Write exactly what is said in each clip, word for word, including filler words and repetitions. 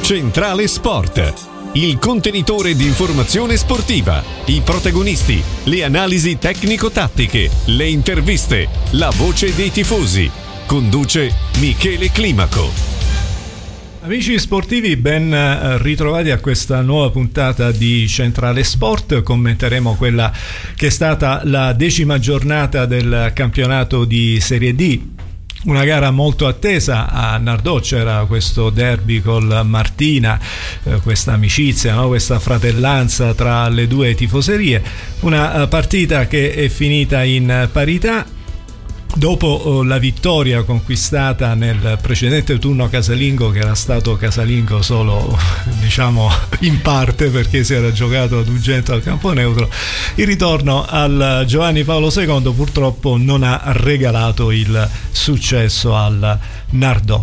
Centrale Sport, il contenitore di informazione sportiva, i protagonisti, le analisi tecnico-tattiche, le interviste, la voce dei tifosi. Conduce Michele Climaco. Amici sportivi, ben ritrovati a questa nuova puntata di Centrale Sport. Commenteremo quella che è stata la decima giornata del campionato di Serie D. Una gara molto attesa a Nardò, c'era questo derby col Martina, eh, questa amicizia, no? Questa fratellanza tra le due tifoserie, una partita che è finita in parità. Dopo la vittoria conquistata nel precedente turno casalingo, che era stato casalingo solo diciamo in parte perché si era giocato ad Ugento al campo neutro, il ritorno al Giovanni Paolo secondo purtroppo non ha regalato il successo al Nardò.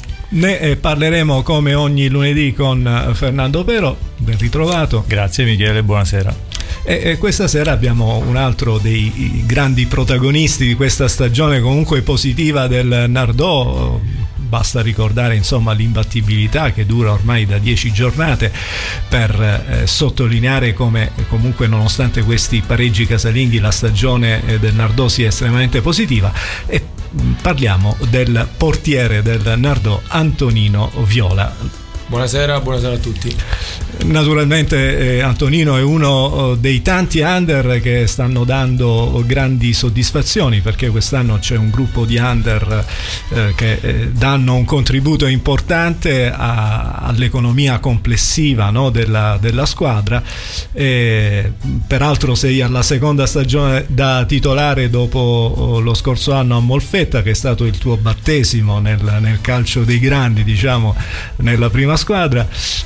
Ne parleremo come ogni lunedì con Fernando Pero. Ben ritrovato. Grazie Michele, buonasera. E questa sera abbiamo un altro dei grandi protagonisti di questa stagione comunque positiva del Nardò. Basta ricordare insomma l'imbattibilità che dura ormai da dieci giornate per eh, sottolineare come comunque nonostante questi pareggi casalinghi la stagione eh, del Nardò sia estremamente positiva. E parliamo del portiere del Nardò, Antonino Viola. Buonasera, buonasera a tutti. Naturalmente eh, Antonino è uno dei tanti under che stanno dando grandi soddisfazioni, perché quest'anno c'è un gruppo di under eh, che eh, danno un contributo importante a, all'economia complessiva, no, della, della squadra. E, peraltro sei alla seconda stagione da titolare dopo lo scorso anno a Molfetta, che è stato il tuo battesimo nel, nel calcio dei grandi, diciamo, nella prima squadra.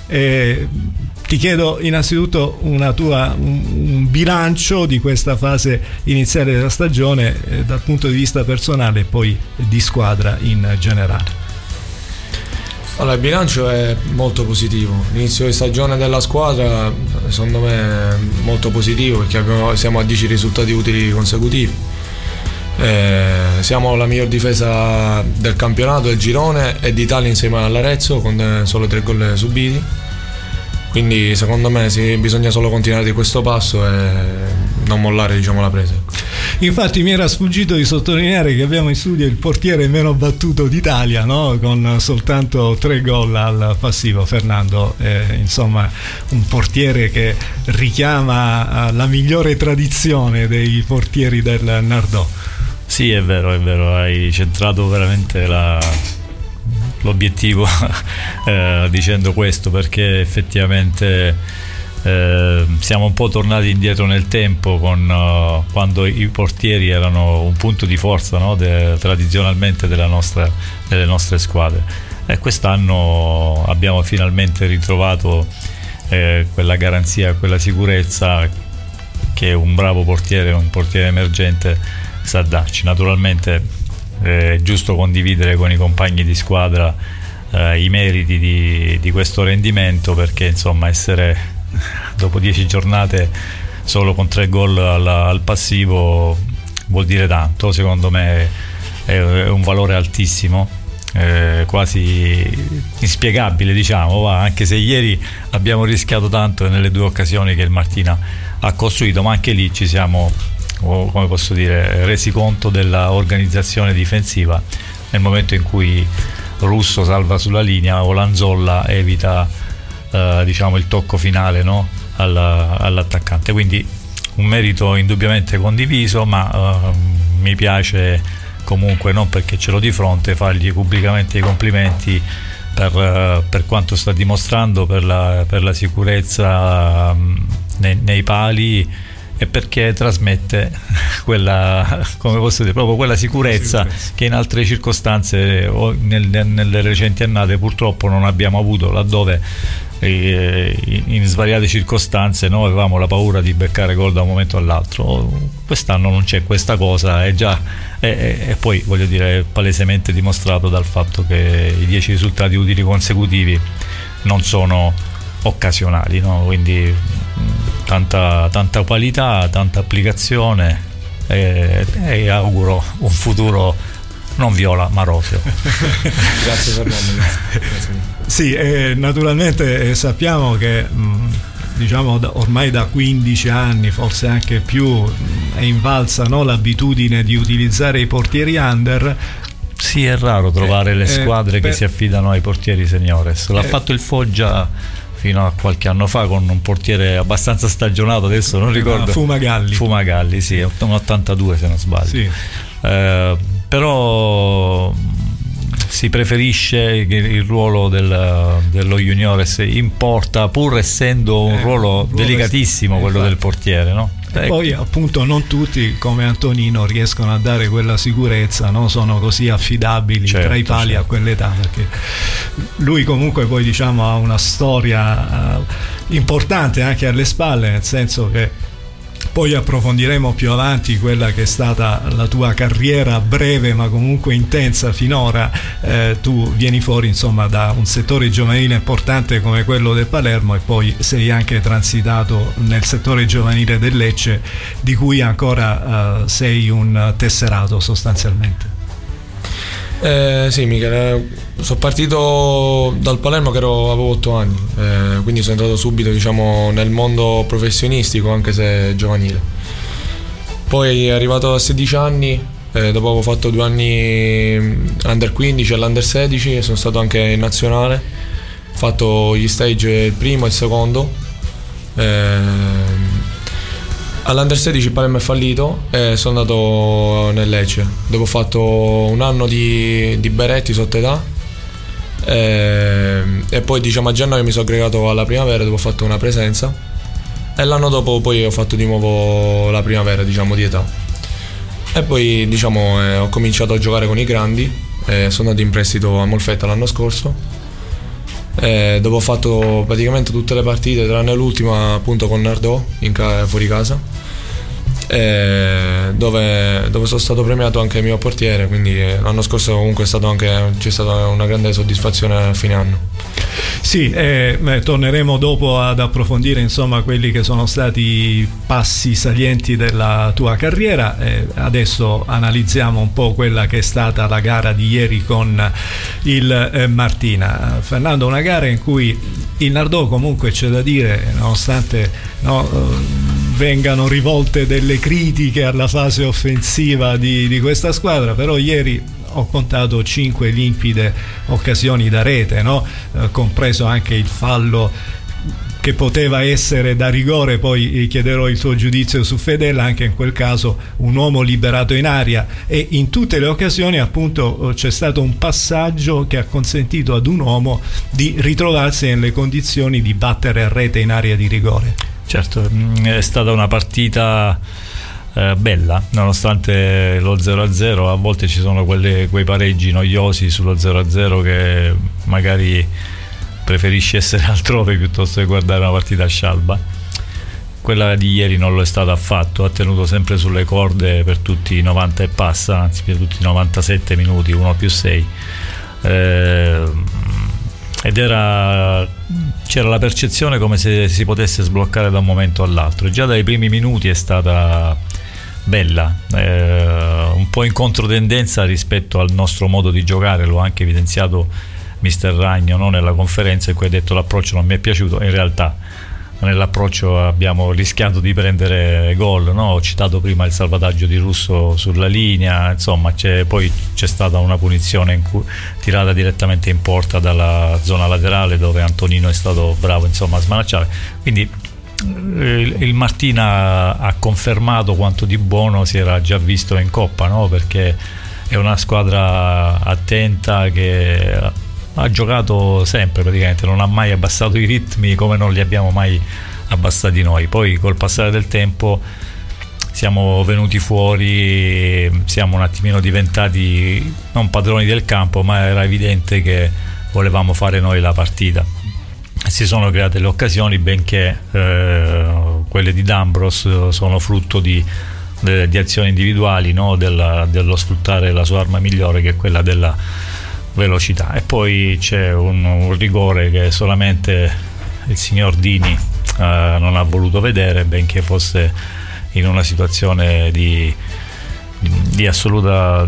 E ti chiedo innanzitutto una tua, un, un bilancio di questa fase iniziale della stagione eh, dal punto di vista personale e poi di squadra in generale. Allora, il bilancio è molto positivo. L'inizio di stagione della squadra secondo me è molto positivo, perché abbiamo, siamo a dieci risultati utili consecutivi. Eh, siamo la miglior difesa del campionato, del girone e d'Italia insieme all'Arezzo, con solo tre gol subiti. Quindi secondo me sì, bisogna solo continuare di questo passo e non mollare, diciamo, la presa. Infatti mi era sfuggito di sottolineare che abbiamo in studio il portiere meno battuto d'Italia, no? Con soltanto tre gol al passivo. Fernando, eh, insomma, un portiere che richiama la migliore tradizione dei portieri del Nardò. Sì, è vero, è vero, hai centrato veramente la, l'obiettivo eh, dicendo questo, perché effettivamente eh, siamo un po' tornati indietro nel tempo con uh, quando i portieri erano un punto di forza, no, de, tradizionalmente della nostra, delle nostre squadre, e quest'anno abbiamo finalmente ritrovato eh, quella garanzia, quella sicurezza che un bravo portiere, un portiere emergente sa darci. Naturalmente eh, è giusto condividere con i compagni di squadra eh, i meriti di, di questo rendimento, perché insomma essere dopo dieci giornate solo con tre gol al, al passivo vuol dire tanto. Secondo me è, è un valore altissimo, eh, quasi inspiegabile, diciamo, va, anche se ieri abbiamo rischiato tanto nelle due occasioni che il Martina ha costruito, ma anche lì ci siamo, o come posso dire, resi conto della organizzazione difensiva nel momento in cui Russo salva sulla linea o Lanzolla evita eh, diciamo il tocco finale, no, alla, all'attaccante. Quindi un merito indubbiamente condiviso, ma eh, mi piace comunque, non perché ce l'ho di fronte, fargli pubblicamente i complimenti per, eh, per quanto sta dimostrando, per la, per la sicurezza eh, nei, nei pali, e perché trasmette quella, come posso dire, proprio quella sicurezza, sicurezza che in altre circostanze o nel, nelle recenti annate purtroppo non abbiamo avuto, laddove eh, in svariate circostanze noi avevamo la paura di beccare gol da un momento all'altro. Quest'anno non c'è questa cosa, è già e, e poi voglio dire, è palesemente dimostrato dal fatto che i dieci risultati utili consecutivi non sono occasionali, no? Quindi tanta, tanta qualità, tanta applicazione, e, e auguro un futuro non viola ma roseo. Grazie Fernando. Grazie. Sì, eh, naturalmente eh, sappiamo che mh, diciamo da, ormai da quindici anni, forse anche più, mh, è invalsa, no, l'abitudine di utilizzare i portieri under. Sì, è raro trovare eh, le squadre eh, che per... si affidano ai portieri seniores. L'ha eh, fatto il Foggia fino a qualche anno fa con un portiere abbastanza stagionato, adesso non ricordo. Fumagalli. Fumagalli, sì, un ottantadue se non sbaglio. Sì. Eh, però si preferisce il ruolo del, dello juniores in porta, pur essendo un eh, ruolo delicatissimo, quello infatti del portiere, no? E poi appunto non tutti come Antonino riescono a dare quella sicurezza, no? Sono così affidabili, certo, tra i pali, certo, a quell'età, perché lui comunque poi diciamo ha una storia uh, importante anche alle spalle, nel senso che poi approfondiremo più avanti quella che è stata la tua carriera breve ma comunque intensa finora. Eh, tu vieni fuori insomma da un settore giovanile importante come quello del Palermo e poi sei anche transitato nel settore giovanile del Lecce, di cui ancora eh, sei un tesserato sostanzialmente. Eh, sì, Michele, sono partito dal Palermo che ero, avevo otto anni, eh, quindi sono entrato subito, diciamo, nel mondo professionistico, anche se giovanile. Poi arrivato a sedici anni, eh, dopo avevo fatto due anni under quindici e l'under sedici, e sono stato anche in nazionale, ho fatto gli stage il primo e il secondo. Eh, All'Under sedici il Palermo è fallito e sono andato nel Lecce. Dopo ho fatto un anno di, di Beretti sotto età e, e poi diciamo a gennaio mi sono aggregato alla primavera, dove ho fatto una presenza, e l'anno dopo poi ho fatto di nuovo la primavera, diciamo, di età. E poi diciamo eh, ho cominciato a giocare con i grandi, eh, sono andato in prestito a Molfetta l'anno scorso. E dopo ho fatto praticamente tutte le partite tranne l'ultima, appunto con Nardò in ca- fuori casa, e dove, dove sono stato premiato anche il mio portiere, quindi l'anno scorso comunque è stato anche, c'è stata una grande soddisfazione a fine anno. Sì, eh, beh, torneremo dopo ad approfondire insomma quelli che sono stati i passi salienti della tua carriera. Eh, adesso analizziamo un po' quella che è stata la gara di ieri con il eh, Martina. Fernando, una gara in cui il Nardò comunque, c'è da dire, nonostante no, vengano rivolte delle critiche alla fase offensiva di, di questa squadra, però ieri ho contato cinque limpide occasioni da rete, no? Eh, compreso anche il fallo che poteva essere da rigore, poi chiederò il tuo giudizio su Fedella, anche in quel caso un uomo liberato in aria, e in tutte le occasioni appunto c'è stato un passaggio che ha consentito ad un uomo di ritrovarsi nelle condizioni di battere a rete in area di rigore. Certo, è stata una partita Eh, bella, nonostante lo zero a zero. A volte ci sono quelle, quei pareggi noiosi sullo zero a zero che magari preferisci essere altrove piuttosto che guardare una partita a scialba. Quella di ieri non lo è stata affatto, ha tenuto sempre sulle corde per tutti i novanta e passa, anzi per tutti i novantasette minuti, uno più sei, eh, ed era, c'era la percezione come se si potesse sbloccare da un momento all'altro. Già dai primi minuti è stata bella, eh, un po' in controtendenza rispetto al nostro modo di giocare, l'ho anche evidenziato mister Ragno, no? Nella conferenza in cui ha detto l'approccio non mi è piaciuto. In realtà nell'approccio abbiamo rischiato di prendere gol, no? Ho citato prima il salvataggio di Russo sulla linea, insomma c'è, poi c'è stata una punizione in cui, tirata direttamente in porta dalla zona laterale, dove Antonino è stato bravo insomma a smanacciare. Quindi il, il Martina ha confermato quanto di buono si era già visto in Coppa, no? Perché è una squadra attenta che ha giocato sempre, praticamente non ha mai abbassato i ritmi come non li abbiamo mai abbassati noi. Poi col passare del tempo siamo venuti fuori, siamo un attimino diventati non padroni del campo, ma era evidente che volevamo fare noi la partita. Si sono create le occasioni, benché eh, quelle di D'Ambros sono frutto di, de, di azioni individuali, no? Della, dello sfruttare la sua arma migliore, che è quella della velocità. E poi c'è un, un rigore che solamente il signor Dini eh, non ha voluto vedere, benché fosse in una situazione di, di assoluta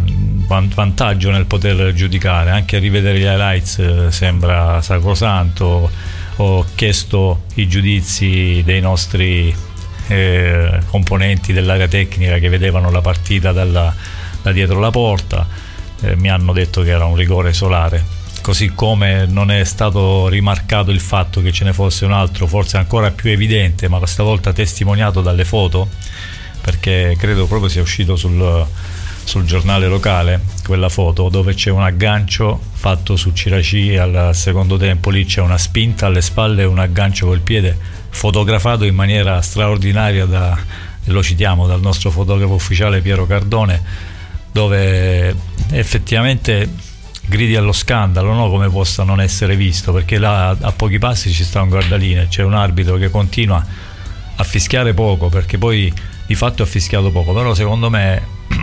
vantaggio nel poter giudicare, anche a rivedere gli highlights eh, sembra sacrosanto. Ho chiesto i giudizi dei nostri eh, componenti dell'area tecnica che vedevano la partita dalla, da dietro la porta, eh, mi hanno detto che era un rigore solare, così come non è stato rimarcato il fatto che ce ne fosse un altro forse ancora più evidente, ma questa volta testimoniato dalle foto, perché credo proprio sia uscito sul, sul giornale locale quella foto dove c'è un aggancio fatto su Ciraci al secondo tempo, lì c'è una spinta alle spalle e un aggancio col piede fotografato in maniera straordinaria da, e lo citiamo, dal nostro fotografo ufficiale Piero Cardone, dove effettivamente gridi allo scandalo, no? Come possa non essere visto, perché là a pochi passi ci sta un guardaline, c'è un arbitro che continua a fischiare poco, perché poi di fatto ha fischiato poco, però secondo me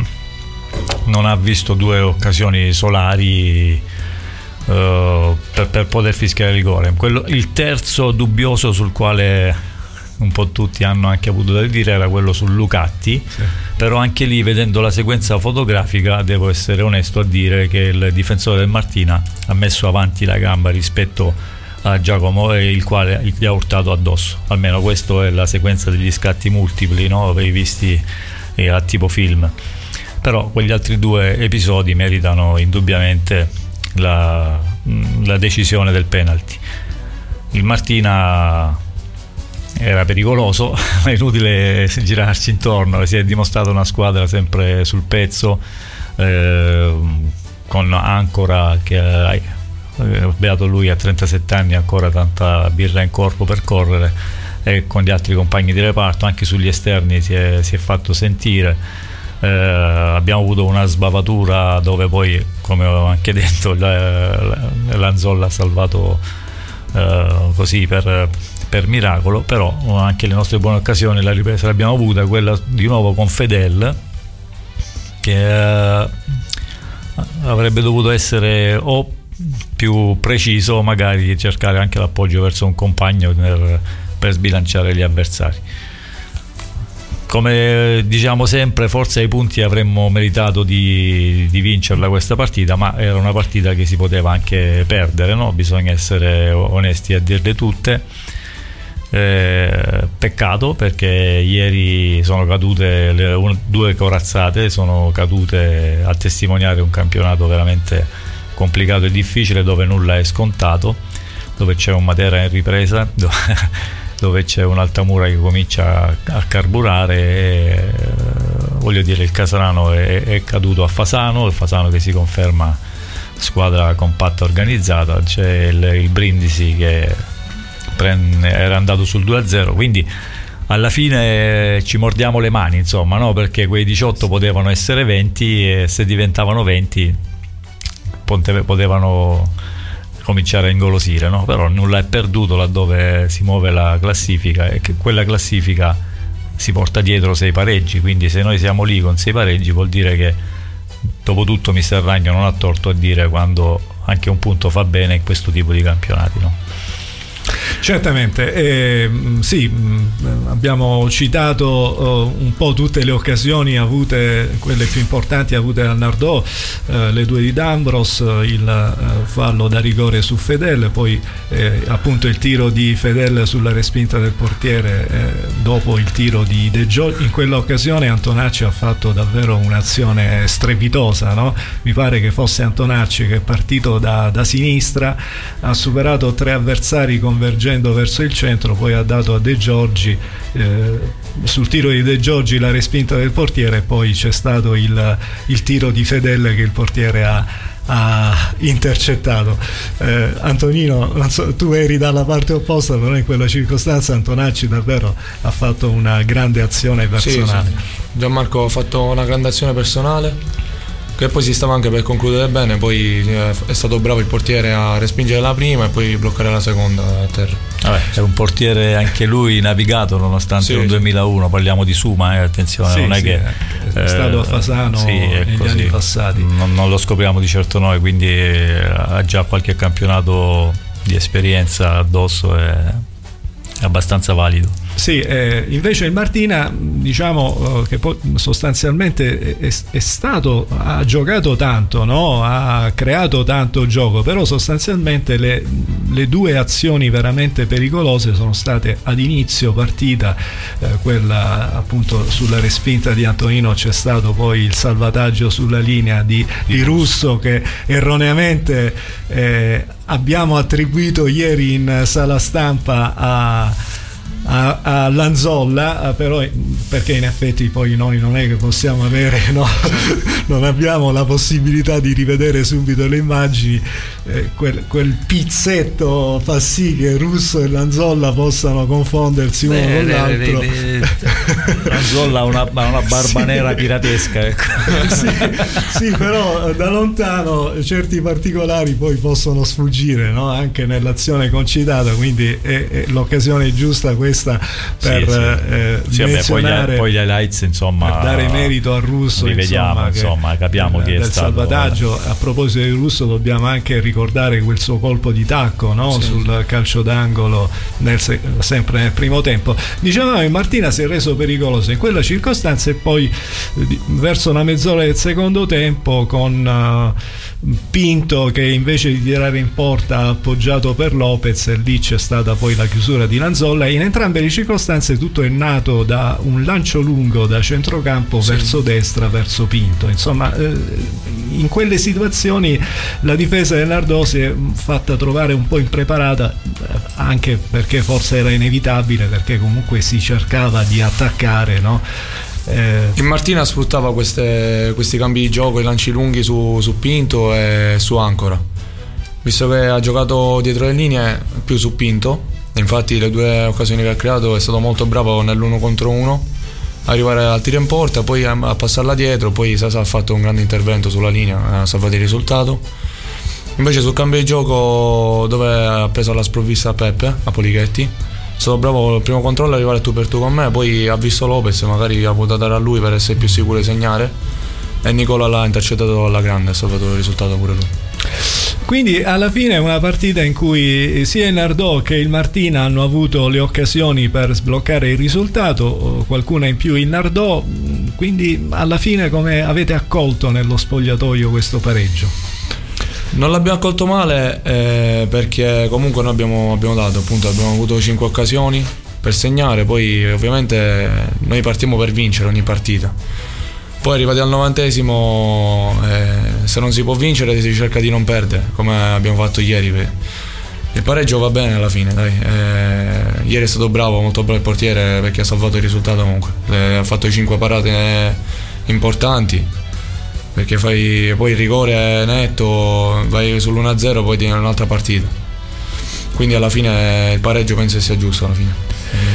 non ha visto due occasioni solari uh, per, per poter fischiare il rigore. Quello, il terzo dubbioso sul quale un po' tutti hanno anche avuto da dire era quello su Lucatti, sì. Però anche lì, vedendo la sequenza fotografica, devo essere onesto a dire che il difensore del Martina ha messo avanti la gamba rispetto a Giacomo, il quale gli ha urtato addosso. Almeno questa è la sequenza degli scatti multipli, no? Avevi visti eh, a tipo film. Però quegli altri due episodi meritano indubbiamente la, la decisione del penalty. Il Martina era pericoloso, è inutile girarci intorno, si è dimostrata una squadra sempre sul pezzo, eh, con Ancora che ha, beato lui, a trentasette anni, ancora tanta birra in corpo per correre, e con gli altri compagni di reparto anche sugli esterni si è, si è fatto sentire. Eh, abbiamo avuto una sbavatura dove poi, come ho anche detto, la, la, Lanzolla ha salvato eh, così per, per miracolo, però anche le nostre buone occasioni, la ripresa l'abbiamo avuta, quella di nuovo con Fedel, che eh, avrebbe dovuto essere o più preciso, magari cercare anche l'appoggio verso un compagno per, per sbilanciare gli avversari. Come diciamo sempre, forse ai punti avremmo meritato di, di vincerla questa partita, ma era una partita che si poteva anche perdere, no? Bisogna essere onesti a dirle tutte. Eh, peccato, perché ieri sono cadute le, un, due corazzate, sono cadute a testimoniare un campionato veramente complicato e difficile, dove nulla è scontato, dove c'è un Matera in ripresa, dove, dove c'è un Altamura che comincia a, a carburare, e, voglio dire, il Caserano è, è caduto a Fasano, il Fasano che si conferma squadra compatta organizzata, c'è il, il Brindisi che prende, era andato sul due a zero, quindi alla fine ci mordiamo le mani, insomma, no? Perché quei diciotto potevano essere venti, e se diventavano venti potevano cominciare a ingolosire, no? Però nulla è perduto laddove si muove la classifica, e che quella classifica si porta dietro sei pareggi, quindi se noi siamo lì con sei pareggi vuol dire che dopo tutto mister Ragno non ha torto a dire quando anche un punto fa bene in questo tipo di campionati, no? Certamente, eh, sì, abbiamo citato uh, un po' tutte le occasioni avute, quelle più importanti avute al Nardò, uh, le due di D'Ambros, il uh, fallo da rigore su Fedel, poi eh, appunto il tiro di Fedel sulla respinta del portiere, eh, dopo il tiro di De Giorgi. In quell'occasione Antonacci ha fatto davvero un'azione strepitosa, no? Mi pare che fosse Antonacci che è partito da, da sinistra, ha superato tre avversari convergenti verso il centro, poi ha dato a De Giorgi, eh, sul tiro di De Giorgi la respinta del portiere, e poi c'è stato il, il tiro di Fedel che il portiere ha, ha intercettato. eh, Antonino, non so, tu eri dalla parte opposta, però in quella circostanza Antonacci davvero ha fatto una grande azione personale. Sì, sì. Gianmarco ha fatto una grande azione personale, che poi si stava anche per concludere bene, poi è stato bravo il portiere a respingere la prima e poi bloccare la seconda a terra. Vabbè, è un portiere anche lui navigato, nonostante sì, un duemilauno, parliamo di Suma, eh, attenzione, sì, non è sì, che è eh, stato a Fasano sì, negli così. anni passati, non, non lo scopriamo di certo noi, quindi ha già qualche campionato di esperienza addosso, e è abbastanza valido. Sì, eh, invece il Martina, diciamo eh, che poi sostanzialmente è, è stato, ha giocato tanto, no? Ha creato tanto gioco, però sostanzialmente le, le due azioni veramente pericolose sono state ad inizio partita, eh, quella appunto sulla respinta di Antonino, c'è stato poi il salvataggio sulla linea di, di Russo che erroneamente eh, abbiamo attribuito ieri in sala stampa a A, a Lanzolla, però perché in effetti poi noi non è che possiamo avere, no? Non abbiamo la possibilità di rivedere subito le immagini, eh, quel, quel pizzetto fa sì che Russo e Lanzolla possano confondersi uno Beh, con l'altro. le, le, le, Lanzolla ha una, una barba sì. nera piratesca, ecco. sì, sì, però da lontano certi particolari poi possono sfuggire, no? Anche nell'azione concitata, quindi è, è l'occasione giusta questa per sì, sì. Eh, sì, menzionare, vabbè, poi gli highlights, insomma, per dare merito a Russo, rivediamo, insomma, insomma capiamo del, chi è del stato salvataggio. A proposito di Russo dobbiamo anche ricordare quel suo colpo di tacco, no? Sì. Sul calcio d'angolo nel, sempre nel primo tempo. Dicevamo che Martina si è reso pericoloso in quella circostanza e poi verso la mezz'ora del secondo tempo con uh, Pinto che invece di tirare in porta ha appoggiato per Lopez, e lì c'è stata poi la chiusura di Lanzolla. In entrambe le circostanze tutto è nato da un lancio lungo da centrocampo sì. verso destra, verso Pinto. Insomma, eh, in quelle situazioni la difesa del Nardò si è fatta trovare un po' impreparata, anche perché forse era inevitabile, perché comunque si cercava di attaccare, no? Eh, il Martina sfruttava queste, questi cambi di gioco, i lanci lunghi su, su Pinto e su Ancora, visto che ha giocato dietro le linee più su Pinto. Infatti le due occasioni che ha creato è stato molto bravo nell'uno contro uno, arrivare al tiro in porta, poi a, a passarla dietro, poi Sasa ha fatto un grande intervento sulla linea, ha salvato il risultato. Invece sul cambio di gioco, dove ha preso alla sprovvista Peppe, a Polichetti, è stato bravo il primo controllo, arrivare tu per tu con me, poi ha visto Lopez, magari ha voluto dare a lui per essere più sicuro di segnare, e Nicola l'ha intercettato alla grande, ha salvato il risultato pure lui. Quindi alla fine è una partita in cui sia il Nardò che il Martina hanno avuto le occasioni per sbloccare il risultato, qualcuna in più il Nardò. Quindi alla fine come avete accolto nello spogliatoio questo pareggio? Non l'abbiamo accolto male, eh, perché comunque noi abbiamo, abbiamo dato, appunto abbiamo avuto cinque occasioni per segnare, poi ovviamente noi partiamo per vincere ogni partita. Poi arrivati al novantesimo, eh, se non si può vincere si cerca di non perdere, come abbiamo fatto ieri. Il pareggio va bene alla fine, dai. Eh, ieri è stato bravo, molto bravo il portiere, perché ha salvato il risultato comunque. Eh, ha fatto cinque parate importanti, perché fai poi il rigore netto, vai sull'uno a zero, poi tieni un'altra partita. Quindi alla fine il pareggio penso sia giusto alla fine.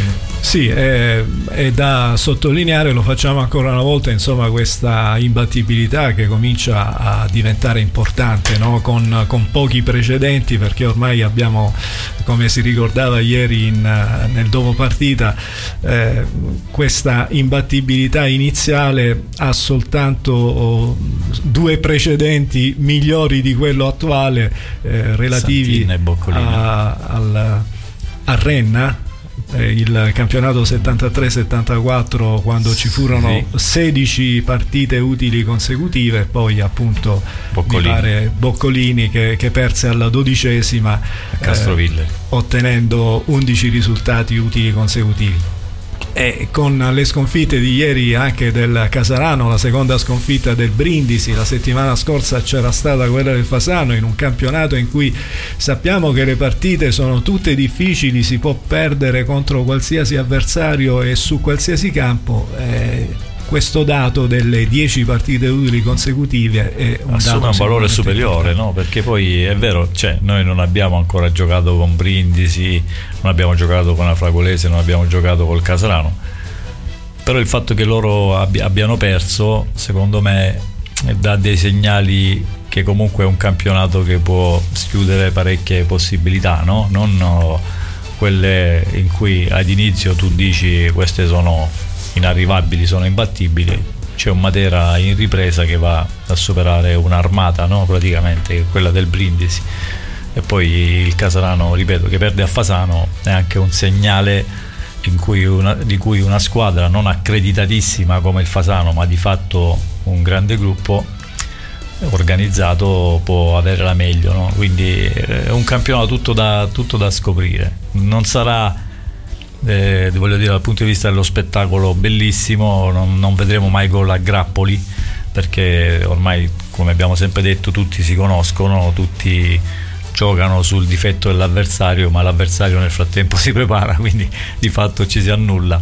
Sì, è, è da sottolineare, lo facciamo ancora una volta, insomma, questa imbattibilità che comincia a diventare importante, no? con, con pochi precedenti, perché ormai abbiamo, come si ricordava ieri in, nel dopo partita, eh, questa imbattibilità iniziale ha soltanto oh, due precedenti migliori di quello attuale, eh, relativi a, al, a Renna, il campionato settantatré settantaquattro, quando ci furono sì. sedici partite utili consecutive, poi appunto Boccolini, mi pare Boccolini che, che perse alla dodicesima Castroville, eh, ottenendo undici risultati utili consecutivi. E con le sconfitte di ieri anche del Casarano, la seconda sconfitta del Brindisi, la settimana scorsa c'era stata quella del Fasano, in un campionato in cui sappiamo che le partite sono tutte difficili, si può perdere contro qualsiasi avversario e su qualsiasi campo. Eh, questo dato delle dieci partite utili consecutive è un assume dato un valore superiore, no? Perché poi è vero, cioè, noi non abbiamo ancora giocato con Brindisi, non abbiamo giocato con la Fragolese, non abbiamo giocato col Caserano, però il fatto che loro abbi- abbiano perso, secondo me, dà dei segnali che comunque è un campionato che può schiudere parecchie possibilità, no? Non no, quelle in cui ad inizio tu dici queste sono inarrivabili, sono imbattibili. C'è un Matera in ripresa che va a superare un'armata, no? Praticamente quella del Brindisi, e poi il Casarano, ripeto, che perde a Fasano è anche un segnale in cui una, di cui una squadra non accreditatissima come il Fasano, ma di fatto un grande gruppo organizzato, può avere la meglio, no? Quindi è un campionato tutto da, tutto da scoprire. Non sarà, eh, voglio dire, dal punto di vista dello spettacolo, bellissimo, non, non vedremo mai gol a grappoli, perché ormai, come abbiamo sempre detto, tutti si conoscono, tutti giocano sul difetto dell'avversario, ma l'avversario nel frattempo si prepara, quindi di fatto ci si annulla.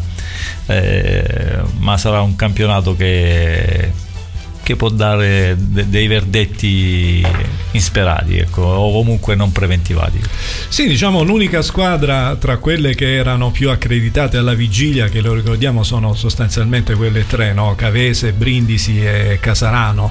Eh, ma sarà un campionato che che può dare de- dei verdetti insperati, ecco, o comunque non preventivati. Sì, diciamo l'unica squadra tra quelle che erano più accreditate alla vigilia, che lo ricordiamo sono sostanzialmente quelle tre, no? Cavese, Brindisi e Casarano.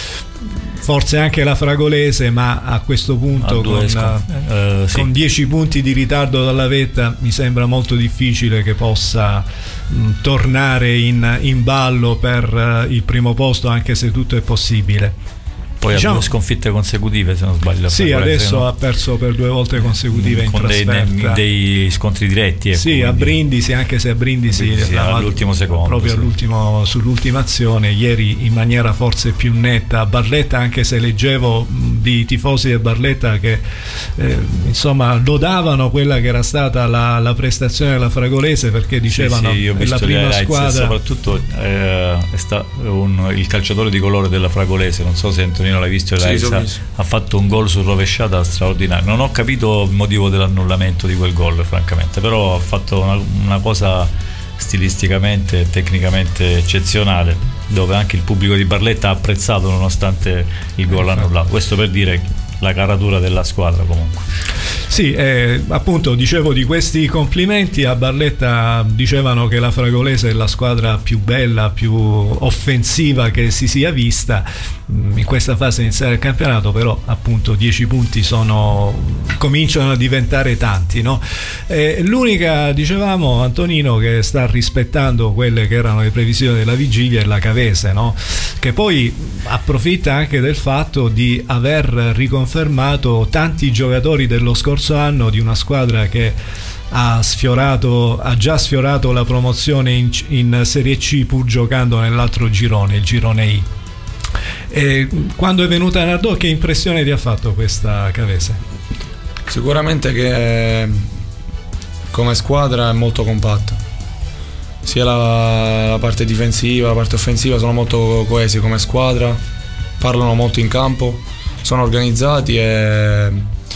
Forse anche la Fragolese, ma a questo punto a con, uh, sì. con dieci punti di ritardo dalla vetta mi sembra molto difficile che possa mh, tornare in, in ballo per uh, il primo posto, anche se tutto è possibile. Poi diciamo, ha due sconfitte consecutive, se non sbaglio. Sì, adesso no? ha perso per due volte consecutive in con trasferta. Dei, dei scontri diretti. Ecco, sì, quindi. a Brindisi, anche se a Brindisi, Brindisi all'ultimo secondo. Proprio sì. all'ultimo, sull'ultima azione, ieri in maniera forse più netta. A Barletta, anche se leggevo mh, di tifosi del Barletta che eh, insomma lodavano quella che era stata la, la prestazione della Fragolese, perché dicevano sì, sì, io ho è la prima squadra. Soprattutto eh, è sta un, il calciatore di colore della Fragolese, non so se Antonino l'hai visto, sì, so ha fatto un gol su rovesciata straordinario. Non ho capito il motivo dell'annullamento di quel gol, francamente, però ha fatto una, una cosa stilisticamente e tecnicamente eccezionale, dove anche il pubblico di Barletta ha apprezzato nonostante il gol annullato. Questo per dire la caratura della squadra comunque. Sì, eh, appunto dicevo di questi complimenti. A Barletta dicevano che la Fragolese è la squadra più bella, più offensiva che si sia vista in questa fase iniziale del campionato, però appunto dieci punti sono cominciano a diventare tanti, no? Eh, l'unica, dicevamo Antonino, che sta rispettando quelle che erano le previsioni della vigilia è la Cavese, no? Che poi approfitta anche del fatto di aver riconfermato tanti giocatori dello scorso anno, di una squadra che ha sfiorato ha già sfiorato la promozione in, in Serie C, pur giocando nell'altro girone, il girone I. E quando è venuta Nardò, che impressione ti ha fatto questa Cavese? Sicuramente che come squadra è molto compatta, sia la, la parte difensiva, la parte offensiva sono molto coesi come squadra, parlano molto in campo, sono organizzati e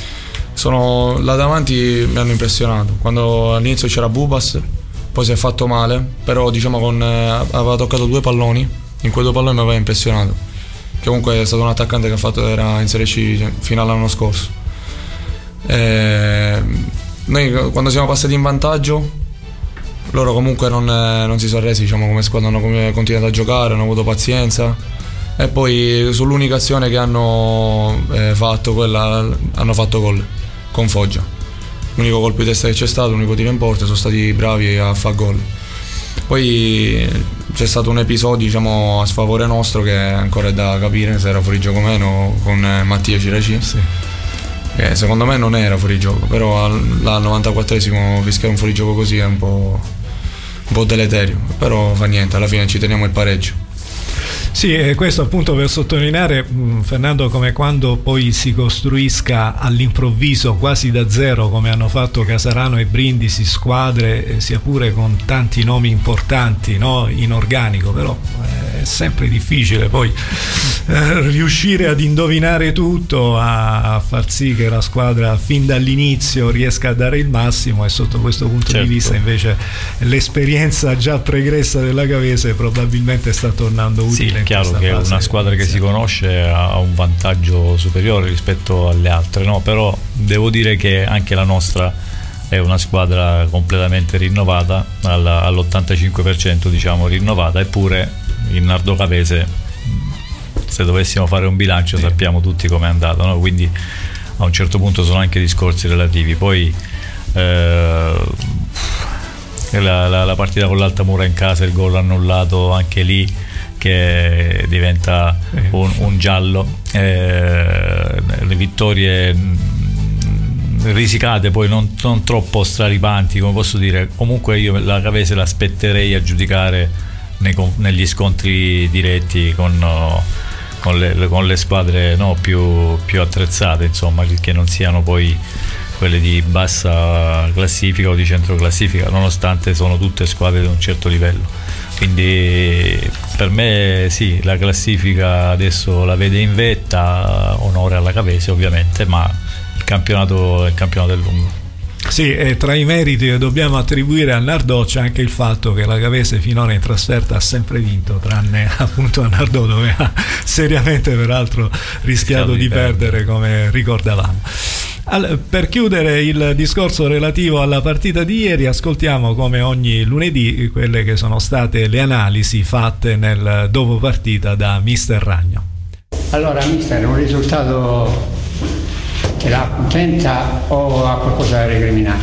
sono là davanti. Mi hanno impressionato quando all'inizio c'era Bubas, poi si è fatto male, però diciamo con aveva toccato due palloni, in quei due palloni mi aveva impressionato, che comunque è stato un attaccante che ha fatto, era in Serie C fino all'anno scorso. E noi quando siamo passati in vantaggio, loro comunque non, non si sono resi, diciamo, come squadra, hanno continuato a giocare, hanno avuto pazienza, e poi sull'unica azione che hanno eh, fatto, quella hanno fatto gol con Foggia, l'unico colpo di testa che c'è stato, l'unico tiro in porta, sono stati bravi a fare gol. Poi c'è stato un episodio, diciamo, a sfavore nostro, che ancora è da capire se era fuori gioco o meno, con Mattia Ciraci, sì. Che secondo me non era fuori gioco, però al, al novantaquattresimo fischiare un fuori gioco così è un po', un po' deleterio, però fa niente, alla fine ci teniamo il pareggio. Sì, e questo appunto per sottolineare, mh, Fernando, come quando poi si costruisca all'improvviso, quasi da zero, come hanno fatto Casarano e Brindisi, squadre eh, sia pure con tanti nomi importanti, no? In organico, però eh, è sempre difficile poi eh, riuscire ad indovinare tutto, a, a far sì che la squadra fin dall'inizio riesca a dare il massimo, e sotto questo punto certo. di vista invece l'esperienza già pregressa della Cavese probabilmente sta tornando utile. Sì, è chiaro che una squadra che si conosce ha un vantaggio superiore rispetto alle altre, no? Però devo dire che anche la nostra è una squadra completamente rinnovata, all'ottantacinque per cento diciamo rinnovata, eppure il Nardò Cavese, se dovessimo fare un bilancio, sì. sappiamo tutti com'è andato, no? Quindi a un certo punto sono anche discorsi relativi. Poi eh, la, la, la partita con l'Altamura in casa, il gol annullato anche lì, che diventa un, un giallo, eh, le vittorie risicate, poi non, non troppo straripanti, come posso dire. Comunque io la Cavese l'aspetterei a giudicare nei, negli scontri diretti con, con, le, con le squadre no, più, più attrezzate, insomma, che non siano poi quelle di bassa classifica o di centro classifica, nonostante sono tutte squadre di un certo livello. Quindi per me sì, la classifica adesso la vede in vetta, onore alla Cavese ovviamente, ma il campionato, il campionato è lungo. Sì, e tra i meriti che dobbiamo attribuire a Nardò c'è anche il fatto che la Cavese finora in trasferta ha sempre vinto, tranne appunto a Nardò, dove ha seriamente peraltro rischiato di, di perdere, come ricordavamo. All- per chiudere il discorso relativo alla partita di ieri, ascoltiamo come ogni lunedì quelle che sono state le analisi fatte nel dopo partita da mister Ragno. Allora mister, un risultato che la accontenta o ha qualcosa da recriminare?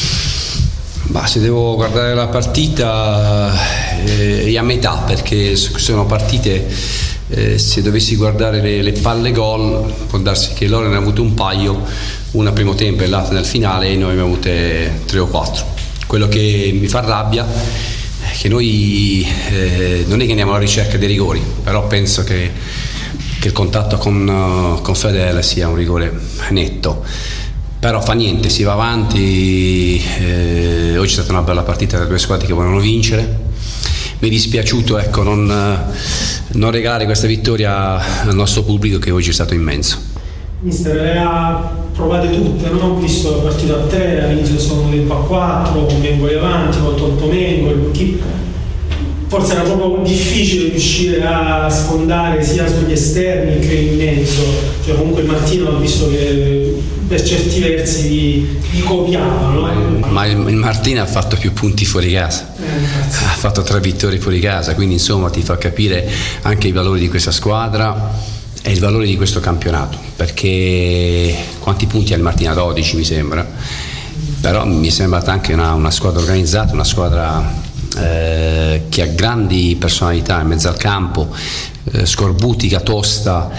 Bah, se devo guardare la partita eh, è a metà, perché sono partite, eh, se dovessi guardare le, le palle gol, può darsi che loro ne hanno avuto un paio, una primo tempo e l'altra nel finale, e noi abbiamo avute tre o quattro. Quello che mi fa rabbia è che noi eh, non è che andiamo alla ricerca dei rigori, però penso che, che il contatto con, con Fedele sia un rigore netto. Però fa niente, si va avanti. Eh, oggi è stata una bella partita tra due squadre che vogliono vincere. Mi è dispiaciuto ecco, non, non regalare questa vittoria al nostro pubblico, che oggi è stato immenso. Mister, le ha provate tutte, non ho visto la partita a tre, all'inizio sono tempo a quattro, con Mengoli avanti, con tolto Mengoli. Forse era proprio difficile riuscire a sfondare sia sugli esterni che in mezzo, cioè comunque il Martino ho visto che per certi versi vi, vi copiava, no? Ma il, il Martino ha fatto più punti fuori casa, eh, ha fatto tre vittorie fuori casa, quindi insomma ti fa capire anche i valori di questa squadra e il valore di questo campionato, perché quanti punti ha il Martino? dodici mi sembra, però mi è sembrata anche una, una squadra organizzata, una squadra eh, che ha grandi personalità in mezzo al campo, eh, scorbutica, tosta.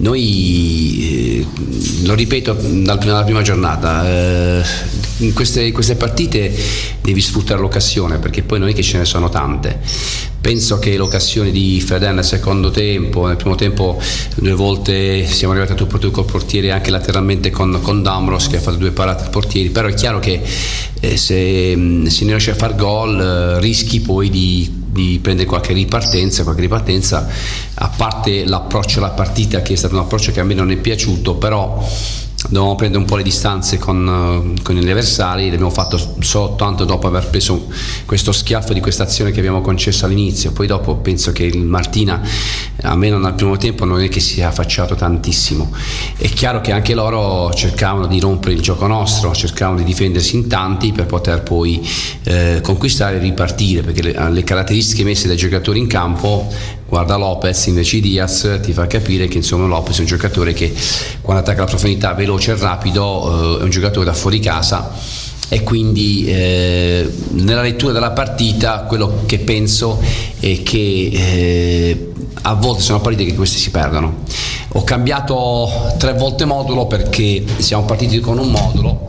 Noi, eh, lo ripeto dal, dalla prima giornata, eh, in queste, queste partite devi sfruttare l'occasione, perché poi non è che ce ne sono tante. Penso che l'occasione di Fedele nel secondo tempo, nel primo tempo due volte siamo arrivati a tu per tu col portiere, anche lateralmente con, con Damros che ha fatto due parate al portiere, però è chiaro che eh, se, se non riesci a far gol eh, rischi poi di, di prendere qualche ripartenza, qualche ripartenza, a parte l'approccio alla partita, che è stato un approccio che a me non è piaciuto, però dovevamo prendere un po' le distanze con, con gli avversari, l'abbiamo fatto soltanto dopo aver preso questo schiaffo di questa azione che abbiamo concesso all'inizio. Poi dopo penso che il Martina, almeno nel primo tempo, non è che si è affacciato tantissimo. È chiaro che anche loro cercavano di rompere il gioco nostro, cercavano di difendersi in tanti per poter poi eh, conquistare e ripartire, perché le, le caratteristiche messe dai giocatori in campo, guarda Lopez invece di Diaz, ti fa capire che insomma Lopez è un giocatore che quando attacca la profondità veloce e rapido, eh, è un giocatore da fuori casa, e quindi eh, nella lettura della partita quello che penso è che eh, a volte sono partite che queste si perdono. Ho cambiato tre volte modulo perché siamo partiti con un modulo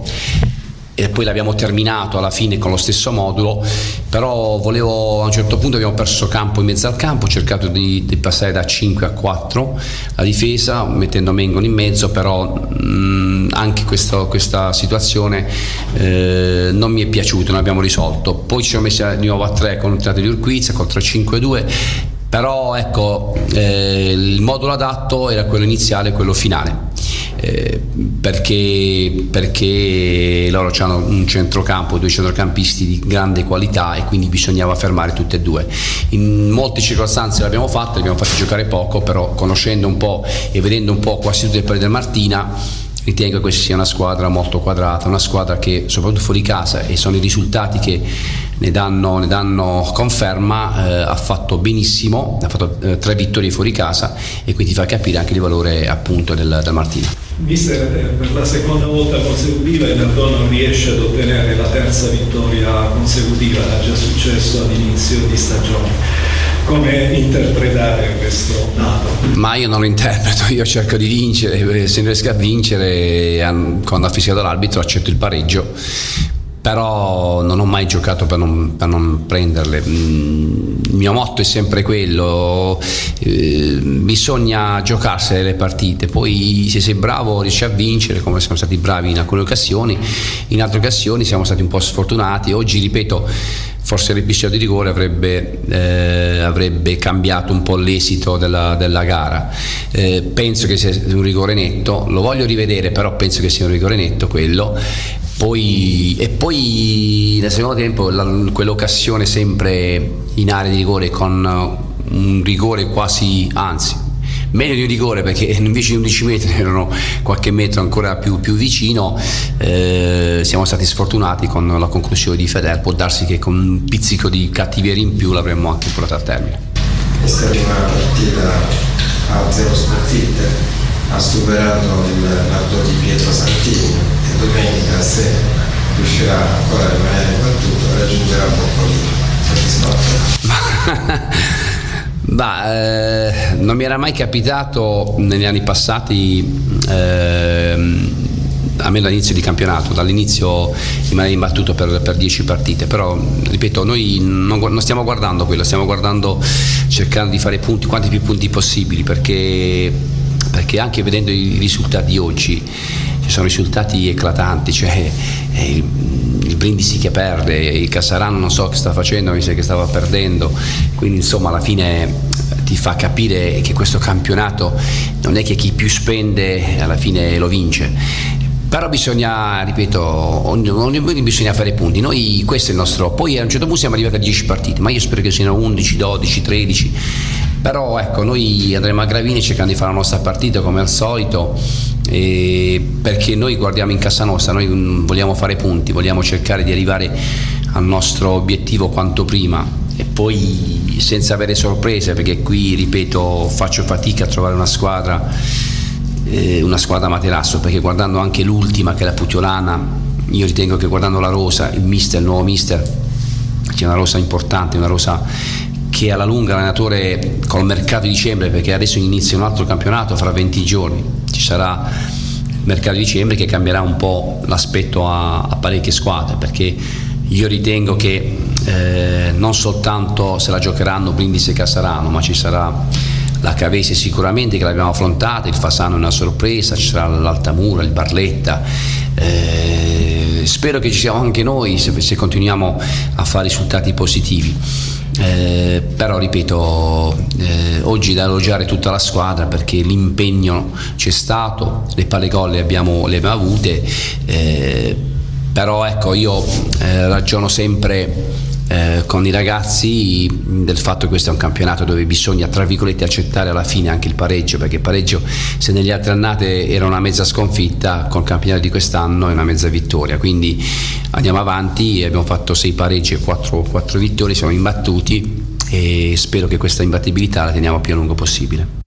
e poi l'abbiamo terminato alla fine con lo stesso modulo, però volevo, a un certo punto abbiamo perso campo in mezzo al campo, ho cercato di, di passare da cinque a quattro la difesa mettendo Mengoli in mezzo, però mh, anche questo, questa situazione eh, non mi è piaciuta, non abbiamo risolto. Poi ci siamo messi di nuovo a tre con l'entrata di Urquiza, con tre cinque due, però ecco eh, il modulo adatto era quello iniziale e quello finale. Eh, perché, perché loro hanno un centrocampo, due centrocampisti di grande qualità, e quindi bisognava fermare tutte e due. In molte circostanze l'abbiamo fatto, li abbiamo fatti giocare poco, però conoscendo un po' e vedendo un po' quasi tutte le partite del Martina, ritengo che questa sia una squadra molto quadrata, una squadra che soprattutto fuori casa, e sono i risultati che ne danno, ne danno conferma, eh, ha fatto benissimo, ha fatto eh, tre vittorie fuori casa, e quindi fa capire anche il valore appunto del, del Martina. Mister, per la seconda volta consecutiva il Nardò non riesce ad ottenere la terza vittoria consecutiva, era già successo all'inizio di stagione. come interpretare questo dato? Ma io non lo interpreto, io cerco di vincere, se non riesco a vincere, quando ha fischiato l'arbitro accetto il pareggio, però non ho mai giocato per non, per non prenderle. Il mio motto è sempre quello, eh, bisogna giocarsene le partite, poi se sei bravo riesci a vincere, come siamo stati bravi in alcune occasioni, in altre occasioni siamo stati un po' sfortunati. Oggi, ripeto, forse l'episodio di rigore avrebbe, eh, avrebbe cambiato un po' l'esito della, della gara. Eh, penso che sia un rigore netto, lo voglio rivedere, però penso che sia un rigore netto quello. Poi, e poi nel secondo tempo la, quell'occasione sempre in area di rigore con un rigore quasi, anzi meglio di un rigore, perché invece di undici metri erano qualche metro ancora più, più vicino. Eh, siamo stati sfortunati con la conclusione di Feder, può darsi che con un pizzico di cattiveria in più l'avremmo anche portata a termine. Questa prima partita a zero sconfitte ha superato il ratto di Pietro Santini e domenica, se riuscirà ancora a rimanere imbattuto, raggiungerà Boccolino. Soddisfatto? Bah, eh, non mi era mai capitato negli anni passati, eh, almeno all'inizio di campionato, dall'inizio rimanere imbattuto per, per dieci partite, però ripeto, noi non, non stiamo guardando quello, stiamo guardando, cercando di fare punti, quanti più punti possibili, perché, perché anche vedendo i risultati di oggi ci sono risultati eclatanti, cioè eh, il, il Brindisi che perde, il Cassarano non so che sta facendo, mi sa che stava perdendo, quindi insomma alla fine ti fa capire che questo campionato non è che chi più spende alla fine lo vince, però bisogna, ripeto, ogni, ogni bisogna fare punti. Noi questo è il nostro, poi a un certo punto siamo arrivati a dieci partite, ma io spero che siano undici, dodici, tredici, però ecco, noi andremo a Gravina cercando di fare la nostra partita come al solito, eh, perché noi guardiamo in casa nostra, noi vogliamo fare punti, vogliamo cercare di arrivare al nostro obiettivo quanto prima e poi senza avere sorprese, perché qui, ripeto, faccio fatica a trovare una squadra, eh, una squadra materasso, perché guardando anche l'ultima che è la Putiolana, io ritengo che guardando la rosa, il mister, il nuovo mister, c'è una rosa importante, una rosa che alla lunga l'allenatore col mercato di dicembre, perché adesso inizia un altro campionato fra venti giorni, ci sarà il mercato di dicembre che cambierà un po' l'aspetto a, a parecchie squadre, perché io ritengo che eh, non soltanto se la giocheranno Brindisi e Cassarano, ma ci sarà la Cavese sicuramente, che l'abbiamo affrontata, il Fasano è una sorpresa, ci sarà l'Altamura, il Barletta, eh, spero che ci siamo anche noi se, se continuiamo a fare risultati positivi. Eh, però ripeto, eh, oggi da elogiare tutta la squadra, perché l'impegno c'è stato, le palle gol le abbiamo, le abbiamo avute, eh, però ecco, io eh, ragiono sempre eh, con i ragazzi del fatto che questo è un campionato dove bisogna, tra virgolette, accettare alla fine anche il pareggio, perché il pareggio, se negli altri annate era una mezza sconfitta, col campionato di quest'anno è una mezza vittoria, quindi andiamo avanti, abbiamo fatto sei pareggi e quattro, quattro vittorie, siamo imbattuti e spero che questa imbattibilità la teniamo più a lungo possibile.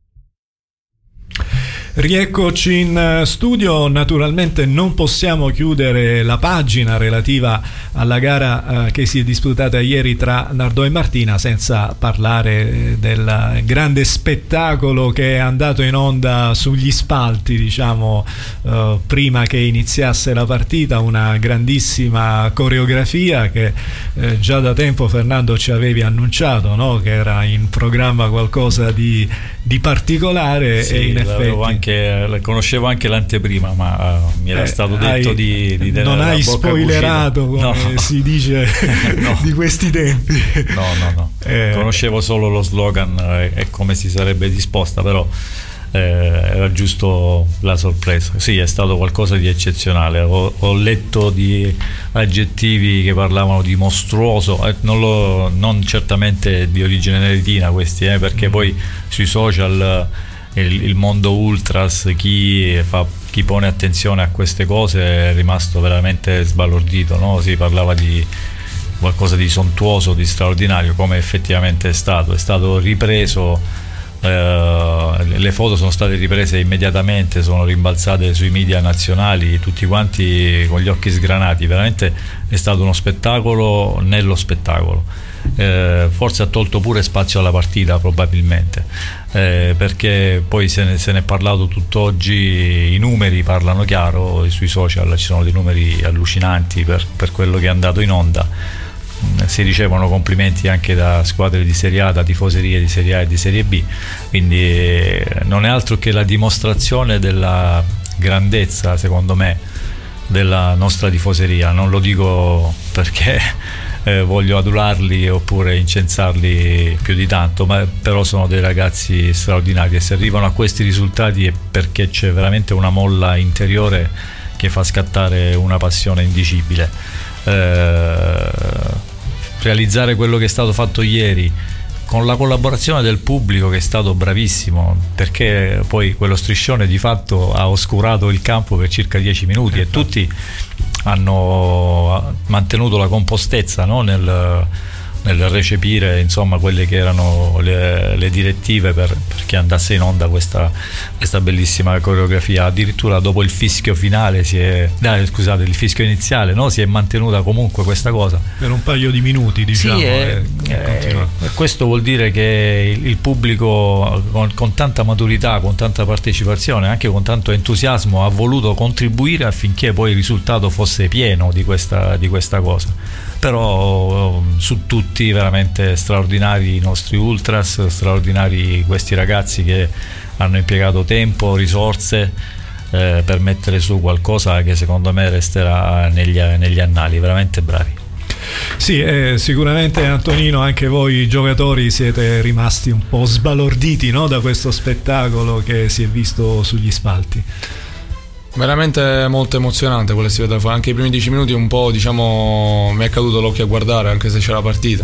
Rieccoci in studio, naturalmente non possiamo chiudere la pagina relativa alla gara eh, che si è disputata ieri tra Nardò e Martina senza parlare del grande spettacolo che è andato in onda sugli spalti, diciamo, eh, prima che iniziasse la partita, una grandissima coreografia che eh, già da tempo Fernando ci avevi annunciato, no? Che era in programma qualcosa di, di particolare, sì, e in effetti anche conoscevo anche l'anteprima, ma uh, mi era eh, stato detto hai, di, di non hai spoilerato come no. si dice no. di questi tempi. No, no, no. Eh. Conoscevo solo lo slogan e, e come si sarebbe disposta, però eh, era giusto la sorpresa. Sì, è stato qualcosa di eccezionale. Ho, ho letto di aggettivi che parlavano di mostruoso, eh, non, lo, non certamente di origine neretina questi, eh, perché mm. poi sui social il, il mondo ultras, chi fa, chi pone attenzione a queste cose è rimasto veramente sbalordito, no? Si parlava di qualcosa di sontuoso, di straordinario, come effettivamente è stato. È stato ripreso Eh, le foto sono state riprese immediatamente, sono rimbalzate sui media nazionali, tutti quanti con gli occhi sgranati. Veramente è stato uno spettacolo nello spettacolo. Eh, forse ha tolto pure spazio alla partita probabilmente, eh, perché poi se ne, se ne è parlato tutt'oggi, i numeri parlano chiaro, sui social ci sono dei numeri allucinanti per, per quello che è andato in onda. Si ricevono complimenti anche da squadre di Serie A, da tifoserie di Serie A e di Serie B, quindi eh, non è altro che la dimostrazione della grandezza, secondo me, della nostra tifoseria. Non lo dico perché eh, voglio adularli oppure incensarli più di tanto, ma però sono dei ragazzi straordinari, e se arrivano a questi risultati è perché c'è veramente una molla interiore che fa scattare una passione indicibile. Eh, realizzare quello che è stato fatto ieri con la collaborazione del pubblico, che è stato bravissimo, perché poi quello striscione di fatto ha oscurato il campo per circa dieci minuti, e tutti hanno mantenuto la compostezza, no? nel, nel recepire, insomma, quelle che erano le, le direttive per, perché andasse in onda questa, questa bellissima coreografia. Addirittura dopo il fischio finale si è, eh, scusate, il fischio iniziale, no? Si è mantenuta comunque questa cosa per un paio di minuti, diciamo. Sì, e, e, e questo vuol dire che il, il pubblico con, con tanta maturità, con tanta partecipazione, anche con tanto entusiasmo, ha voluto contribuire affinché poi il risultato fosse pieno di questa, di questa cosa. Però su tutti veramente straordinari i nostri ultras, straordinari questi ragazzi che hanno impiegato tempo, risorse eh, per mettere su qualcosa che secondo me resterà negli, negli annali. Veramente bravi. Sì, eh, sicuramente Antonino, anche voi giocatori siete rimasti un po' sbalorditi, no? Da questo spettacolo che si è visto sugli spalti. Veramente molto emozionante quello che si vede fare. Anche i primi dieci minuti un po', diciamo, mi è caduto l'occhio a guardare, anche se c'era partita.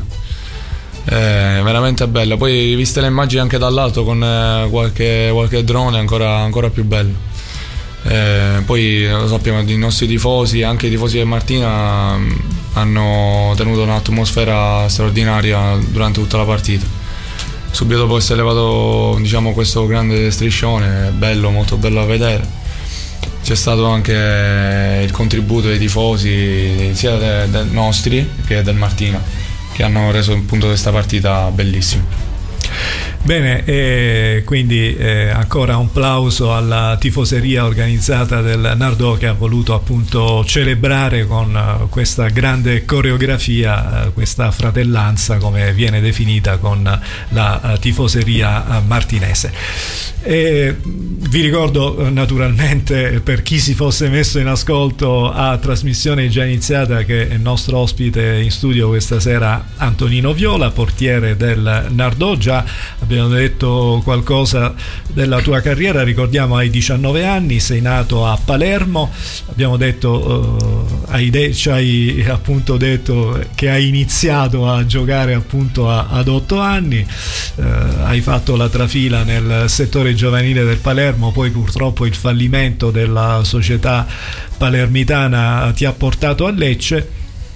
È veramente bella. Poi viste le immagini anche dall'alto con qualche, qualche drone, ancora, ancora più bello. Eh, poi lo sappiamo, i nostri tifosi, anche i tifosi del Martina, hanno tenuto un'atmosfera straordinaria durante tutta la partita. Subito dopo che si è levato, diciamo, questo grande striscione, bello, molto bello da vedere. C'è stato anche il contributo dei tifosi sia dei de nostri che del Martina, che hanno reso appunto questa partita bellissima. Bene, e quindi eh, ancora un plauso alla tifoseria organizzata del Nardò, che ha voluto appunto celebrare con uh, questa grande coreografia, uh, questa fratellanza, come viene definita, con la uh, tifoseria uh, martinese. E vi ricordo uh, naturalmente, per chi si fosse messo in ascolto a trasmissione già iniziata, che il nostro ospite in studio questa sera Antonino Viola, portiere del Nardò. Già abbiamo detto qualcosa della tua carriera, ricordiamo hai diciannove anni, sei nato a Palermo, abbiamo detto uh, hai de- ci hai appunto detto che hai iniziato a giocare appunto a- ad otto anni, uh, hai fatto la trafila nel settore giovanile del Palermo, poi purtroppo il fallimento della società palermitana ti ha portato a Lecce.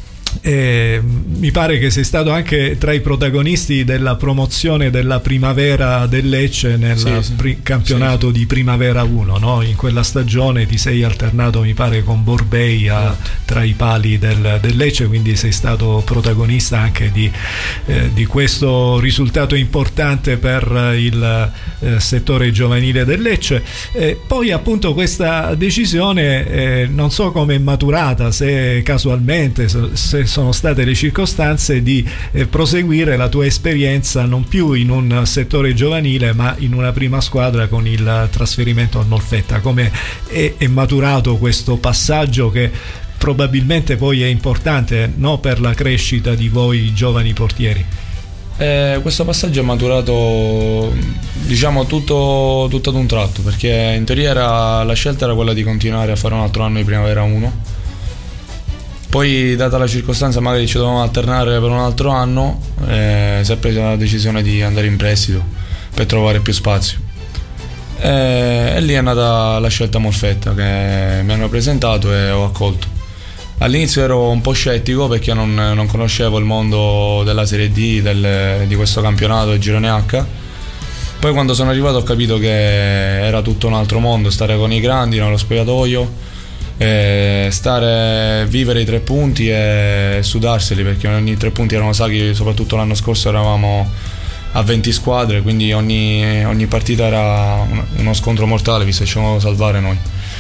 E mi pare che sei stato anche tra i protagonisti della promozione della Primavera del Lecce nel sì, sì. Pri- campionato sì. di Primavera uno, no? In quella stagione ti sei alternato, mi pare, con Borbei a, sì. tra i pali del, del Lecce, quindi sei stato protagonista anche di, eh, di questo risultato importante per il eh, settore giovanile del Lecce. E poi appunto questa decisione eh, non so come è maturata, se casualmente, se sono state le circostanze di eh, proseguire la tua esperienza non più in un settore giovanile ma in una prima squadra con il trasferimento al Molfetta. Come è, è maturato questo passaggio che probabilmente poi è importante, no, per la crescita di voi giovani portieri? Eh, questo passaggio è maturato, diciamo, tutto, tutto ad un tratto, perché in teoria era, la scelta era quella di continuare a fare un altro anno di Primavera uno. Poi, data la circostanza, magari ci dovevamo alternare per un altro anno, eh, si è presa la decisione di andare in prestito per trovare più spazio. E, e lì è nata la scelta Molfetta, che mi hanno presentato e ho accolto. All'inizio ero un po' scettico perché non, non conoscevo il mondo della Serie D, del, di questo campionato, del Girone H, Poi quando sono arrivato ho capito che era tutto un altro mondo, stare con i grandi nello spogliatoio, eh, stare, vivere i tre punti e sudarseli, perché ogni tre punti erano sacri. Soprattutto l'anno scorso eravamo a venti squadre, quindi ogni, ogni partita era uno scontro mortale, visto che ci dovevamo salvare noi.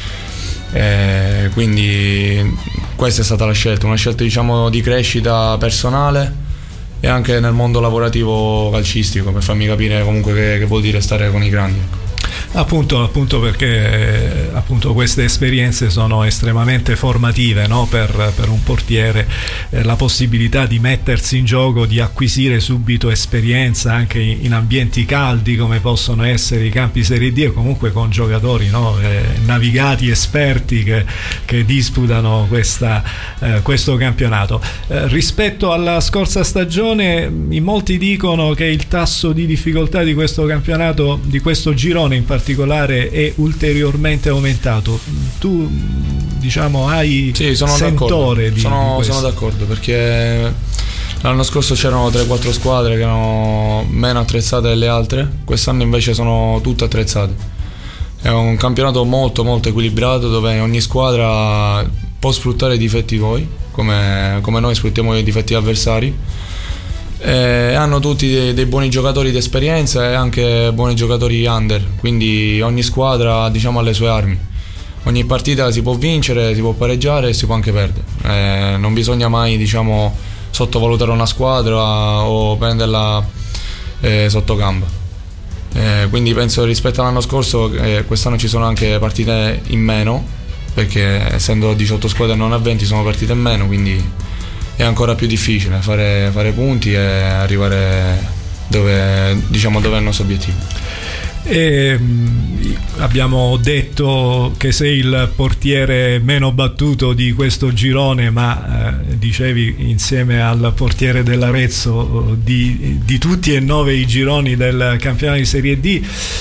Eh, quindi questa è stata la scelta, una scelta diciamo di crescita personale e anche nel mondo lavorativo calcistico, per farmi capire comunque che, che vuol dire stare con i grandi. Appunto, appunto perché appunto queste esperienze sono estremamente formative, no? per, per un portiere, eh, la possibilità di mettersi in gioco, di acquisire subito esperienza anche in, in ambienti caldi come possono essere i campi Serie D, e comunque con giocatori, no? eh, navigati, esperti che, che disputano questa, eh, questo campionato. Eh, rispetto alla scorsa stagione, in molti dicono che il tasso di difficoltà di questo campionato, di questo girone in particolare, è ulteriormente aumentato. Tu diciamo hai sì, sono sentore d'accordo. di, sono, di questo. Sono d'accordo, perché l'anno scorso c'erano tre quattro squadre che erano meno attrezzate delle altre, quest'anno invece sono tutte attrezzate. È un campionato molto molto equilibrato, dove ogni squadra può sfruttare i difetti tuoi, come, come noi sfruttiamo i difetti avversari. Eh, hanno tutti dei, dei buoni giocatori di esperienza e anche buoni giocatori under, quindi ogni squadra diciamo ha le sue armi. Ogni partita si può vincere, si può pareggiare e si può anche perdere. Eh, non bisogna mai diciamo sottovalutare una squadra o prenderla eh, sotto gamba. Eh, quindi penso, rispetto all'anno scorso, eh, quest'anno ci sono anche partite in meno, perché essendo diciotto squadre e non a venti sono partite in meno, quindi è ancora più difficile fare, fare punti e arrivare dove, diciamo, dove è il nostro obiettivo. E, mh, abbiamo detto che sei il portiere meno battuto di questo girone, ma eh, dicevi insieme al portiere dell'Arezzo di, di tutti e nove i gironi del campionato di Serie D.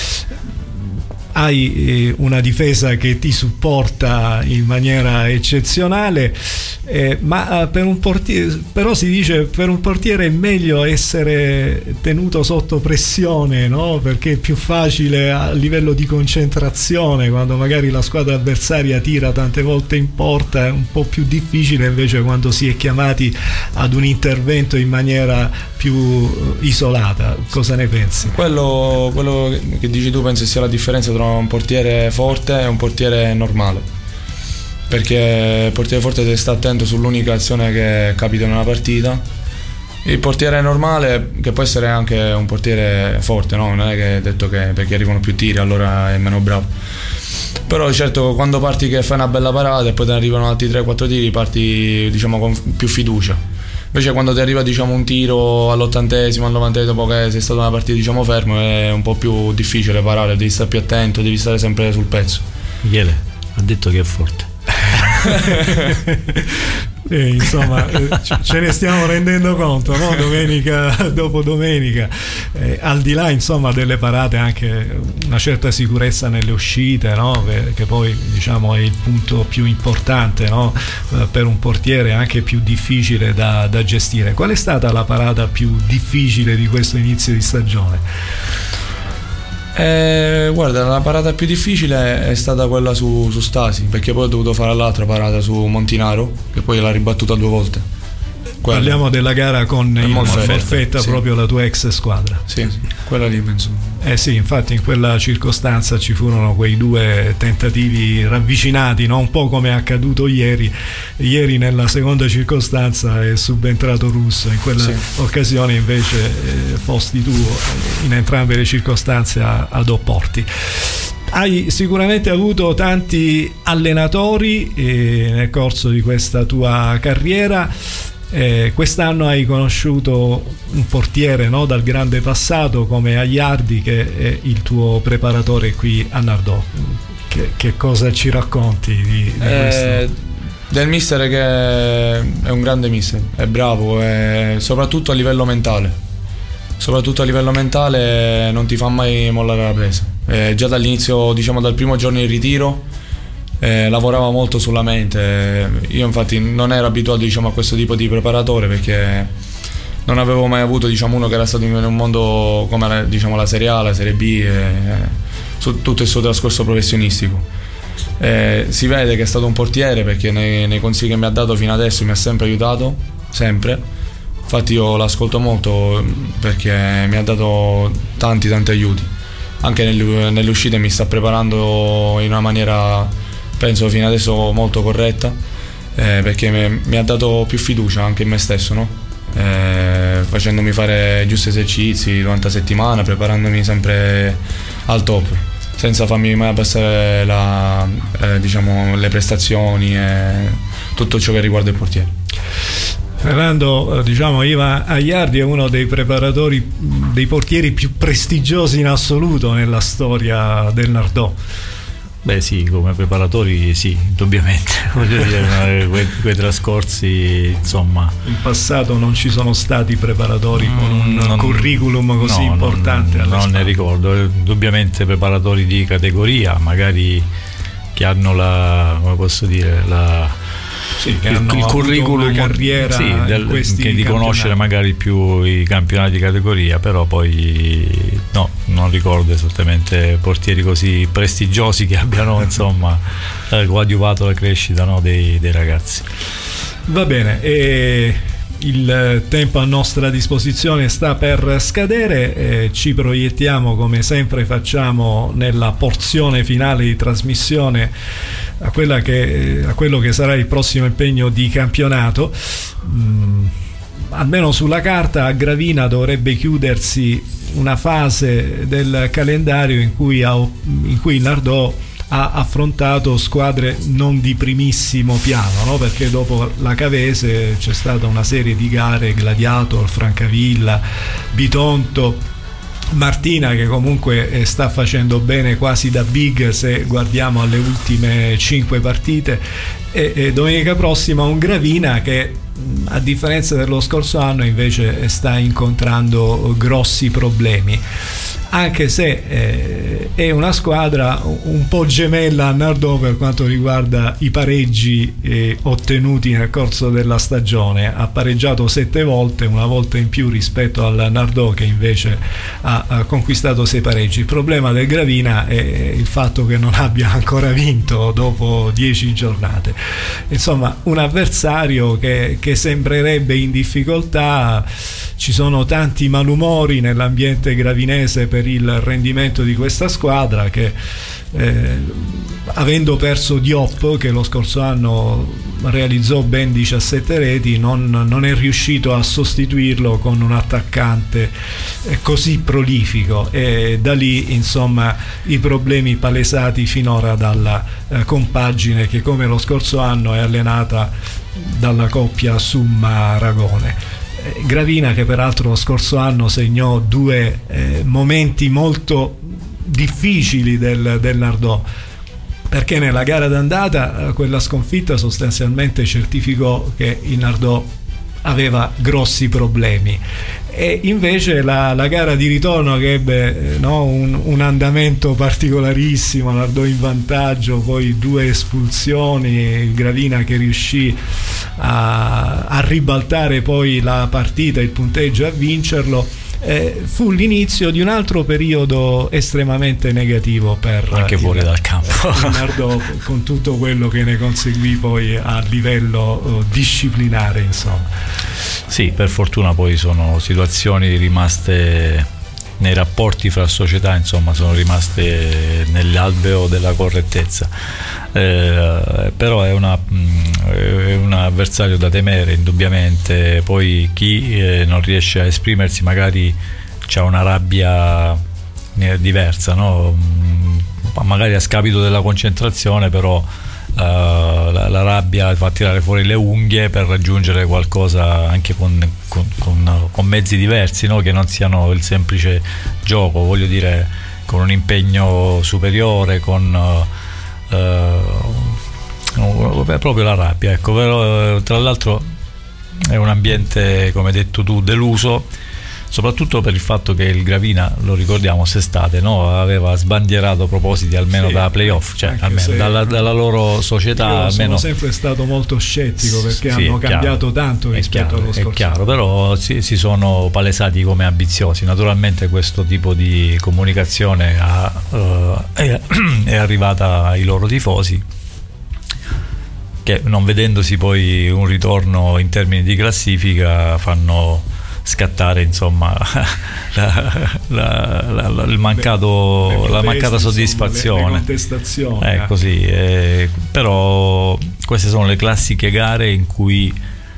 Hai una difesa che ti supporta in maniera eccezionale, eh, ma per un portiere, però si dice per un portiere è meglio essere tenuto sotto pressione, no? Perché è più facile a livello di concentrazione, quando magari la squadra avversaria tira tante volte in porta, è un po' più difficile invece quando si è chiamati ad un intervento in maniera più isolata. Cosa ne pensi? Quello, quello che dici tu penso sia la differenza tra un portiere forte e un portiere normale, perché il portiere forte deve stare attento sull'unica azione che capita nella partita. Il portiere normale, che può essere anche un portiere forte, no? Non è che è detto che perché arrivano più tiri allora è meno bravo, però certo quando parti che fai una bella parata e poi te ne arrivano altri tre quattro tiri, parti diciamo con più fiducia. Invece quando ti arriva diciamo un tiro all'ottantesimo, al novantesimo, dopo che sei stato una partita diciamo fermo, è un po' più difficile parare, devi stare più attento, devi stare sempre sul pezzo. Michele ha detto che è forte. Eh, insomma, eh, ce ne stiamo rendendo conto, no? Domenica dopo domenica, eh, al di là insomma delle parate, anche una certa sicurezza nelle uscite, no? Che, che poi diciamo è il punto più importante, no? Eh, per un portiere anche più difficile da, da gestire. Qual è stata la parata più difficile di questo inizio di stagione? Eh, guarda, la parata più difficile è stata quella su, su Stasi, perché poi ho dovuto fare l'altra parata su Montinaro, che poi l'ha ribattuta due volte. Quella. Parliamo della gara con il Molfetta, Molfetta, sì. Proprio la tua ex squadra. Sì, sì, quella lì penso. Eh sì, infatti in quella circostanza ci furono quei due tentativi ravvicinati, no? Un po' come è accaduto ieri. Ieri nella seconda circostanza è subentrato Russo, in quella sì. occasione invece eh, fosti tu in entrambe le circostanze a, ad opporti. Hai sicuramente avuto tanti allenatori eh, nel corso di questa tua carriera. Eh, quest'anno hai conosciuto un portiere, no, dal grande passato come Aiardi, che è il tuo preparatore qui a Nardò. Che, che cosa ci racconti di, di eh, questo? Del mister, che è un grande mister, è bravo, è, soprattutto a livello mentale. Soprattutto a livello mentale non ti fa mai mollare la presa. Eh, già dall'inizio, diciamo dal primo giorno in ritiro, Eh, lavorava molto sulla mente. Io infatti non ero abituato diciamo a questo tipo di preparatore, perché non avevo mai avuto, diciamo, uno che era stato in un mondo come la, diciamo, la Serie A, la Serie B, e, su tutto il suo trascorso professionistico. Eh, si vede che è stato un portiere, perché nei, nei consigli che mi ha dato fino adesso mi ha sempre aiutato, sempre. Infatti io l'ascolto molto perché mi ha dato tanti tanti aiuti, anche nelle, nelle uscite mi sta preparando in una maniera, penso fino adesso molto corretta, eh, perché mi, mi ha dato più fiducia anche in me stesso, no? Eh, facendomi fare giusti esercizi durante la settimana, preparandomi sempre al top, senza farmi mai abbassare la, eh, diciamo, le prestazioni e tutto ciò che riguarda il portiere. Fernando, diciamo, Ivan Aiardi è uno dei preparatori, dei portieri più prestigiosi in assoluto nella storia del Nardò. Beh sì, come preparatori sì, indubbiamente, voglio dire, quei, quei trascorsi, insomma. In passato non ci sono stati preparatori con un non, curriculum così no, importante. Non, non ne ricordo, indubbiamente preparatori di categoria, magari che hanno la, come posso dire, la... Sì, che il, hanno il curriculum, una carriera, sì, del, che di conoscere magari più i campionati di categoria, però poi no, non ricordo esattamente portieri così prestigiosi che abbiano insomma coadiuvato la crescita, no, dei, dei ragazzi. Va bene, e il tempo a nostra disposizione sta per scadere, e ci proiettiamo come sempre facciamo nella porzione finale di trasmissione a, quella che, a quello che sarà il prossimo impegno di campionato. Mm, almeno sulla carta a Gravina dovrebbe chiudersi una fase del calendario in cui, ha, in cui il Nardò ha affrontato squadre non di primissimo piano, no? Perché dopo la Cavese c'è stata una serie di gare, Gladiator, Francavilla, Bitonto, Martina, che comunque sta facendo bene quasi da big se guardiamo alle ultime cinque partite, e, e domenica prossima un Gravina che, a differenza dello scorso anno, invece sta incontrando grossi problemi, anche se eh, è una squadra un po' gemella a Nardò per quanto riguarda i pareggi eh, ottenuti nel corso della stagione. Ha pareggiato sette volte, una volta in più rispetto al Nardò che invece ha, ha conquistato sei pareggi. Il problema del Gravina è il fatto che non abbia ancora vinto dopo dieci giornate. Insomma, un avversario che, che sembrerebbe in difficoltà. Ci sono tanti malumori nell'ambiente gravinese per il rendimento di questa squadra che, eh, avendo perso Diop, che lo scorso anno realizzò ben diciassette reti, non, non è riuscito a sostituirlo con un attaccante così prolifico, e da lì insomma i problemi palesati finora dalla eh, compagine che, come lo scorso anno, è allenata dalla coppia Summa-Ragone. Gravina che peraltro lo scorso anno segnò due eh, momenti molto difficili del, del Nardò, perché nella gara d'andata eh, quella sconfitta sostanzialmente certificò che il Nardò aveva grossi problemi, e invece la, la gara di ritorno, che ebbe eh, no, un, un andamento particolarissimo, Nardò in vantaggio, poi due espulsioni, il Gravina che riuscì a, a ribaltare poi la partita, il punteggio, e a vincerlo, eh, fu l'inizio di un altro periodo estremamente negativo per anche fuori il, dal campo il Nardò, con tutto quello che ne conseguì poi a livello uh, disciplinare, insomma. Sì, per fortuna poi sono situazioni rimaste nei rapporti fra società, insomma, sono rimaste nell'alveo della correttezza, eh, però è, una, è un avversario da temere indubbiamente. Poi chi eh, non riesce a esprimersi magari c'ha una rabbia diversa, no? Magari a scapito della concentrazione, però Uh, la, la rabbia fa tirare fuori le unghie per raggiungere qualcosa, anche con, con, con, con mezzi diversi, no? Che non siano il semplice gioco, voglio dire, con un impegno superiore, con uh, uh, proprio la rabbia, ecco. Però, uh, tra l'altro è un ambiente, come hai detto tu, deluso, soprattutto per il fatto che il Gravina, lo ricordiamo, quest'estate, no? Aveva sbandierato propositi almeno sì, da playoff, cioè almeno dalla, dalla loro società. Io almeno... sono sempre stato molto scettico perché sì, hanno cambiato chiaro, tanto rispetto chiaro, allo scorso. È chiaro, però si, si sono palesati come ambiziosi. Naturalmente questo tipo di comunicazione ha, uh, è, è arrivata ai loro tifosi, che non vedendosi poi un ritorno in termini di classifica fanno scattare, insomma, la, la, la, la, il mancato, le, le la mancata soddisfazione, insomma, le, le contestazioni. Ecco, sì, eh, però queste sono le classiche gare in cui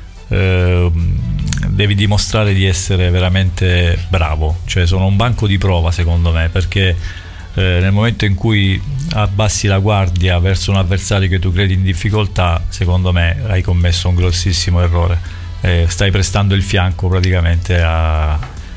eh, devi dimostrare di essere veramente bravo, cioè sono un banco di prova secondo me, perché eh, nel momento in cui abbassi la guardia verso un avversario che tu credi in difficoltà, secondo me hai commesso un grossissimo errore, eh, stai prestando il fianco praticamente a,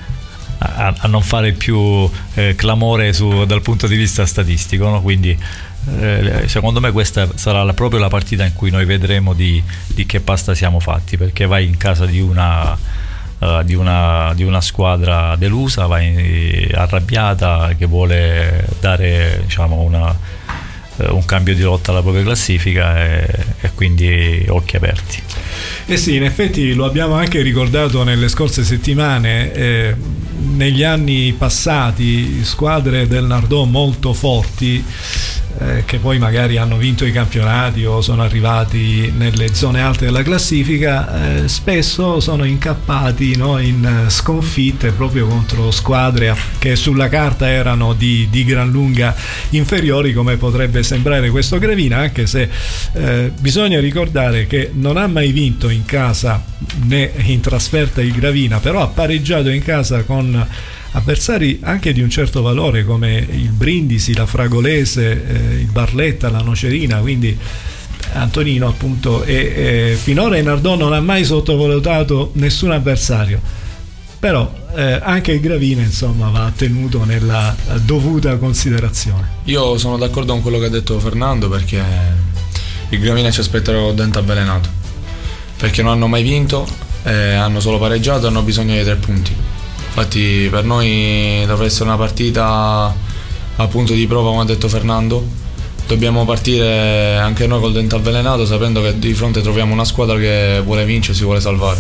a, a non fare più eh, clamore su, dal punto di vista statistico, no? Quindi eh, secondo me questa sarà la, proprio la partita in cui noi vedremo di, di che pasta siamo fatti, perché vai in casa di una Uh, di, una, di una squadra delusa, vai arrabbiata, che vuole dare, diciamo, una, uh, un cambio di rotta alla propria classifica, e, e quindi occhi aperti. Eh sì, in effetti lo abbiamo anche ricordato nelle scorse settimane, eh, negli anni passati squadre del Nardò molto forti, eh, che poi magari hanno vinto i campionati o sono arrivati nelle zone alte della classifica, eh, spesso sono incappati, no, in sconfitte proprio contro squadre che sulla carta erano di, di gran lunga inferiori, come potrebbe sembrare questo Gravina, anche se eh, bisogna ricordare che non ha mai vinto in casa né in trasferta il Gravina, però ha pareggiato in casa con avversari anche di un certo valore come il Brindisi, la Fragolese, eh, il Barletta, la Nocerina, quindi Antonino appunto, e, e finora il Nardò non ha mai sottovalutato nessun avversario, però eh, anche il Gravina insomma va tenuto nella dovuta considerazione. Io sono d'accordo con quello che ha detto Fernando, perché il Gravina ci aspetterà dente avvelenato, perché non hanno mai vinto, eh, hanno solo pareggiato e hanno bisogno di tre punti. Infatti per noi dovrà essere una partita a punto di prova, come ha detto Fernando. Dobbiamo partire anche noi col dente avvelenato, sapendo che di fronte troviamo una squadra che vuole vincere, si vuole salvare.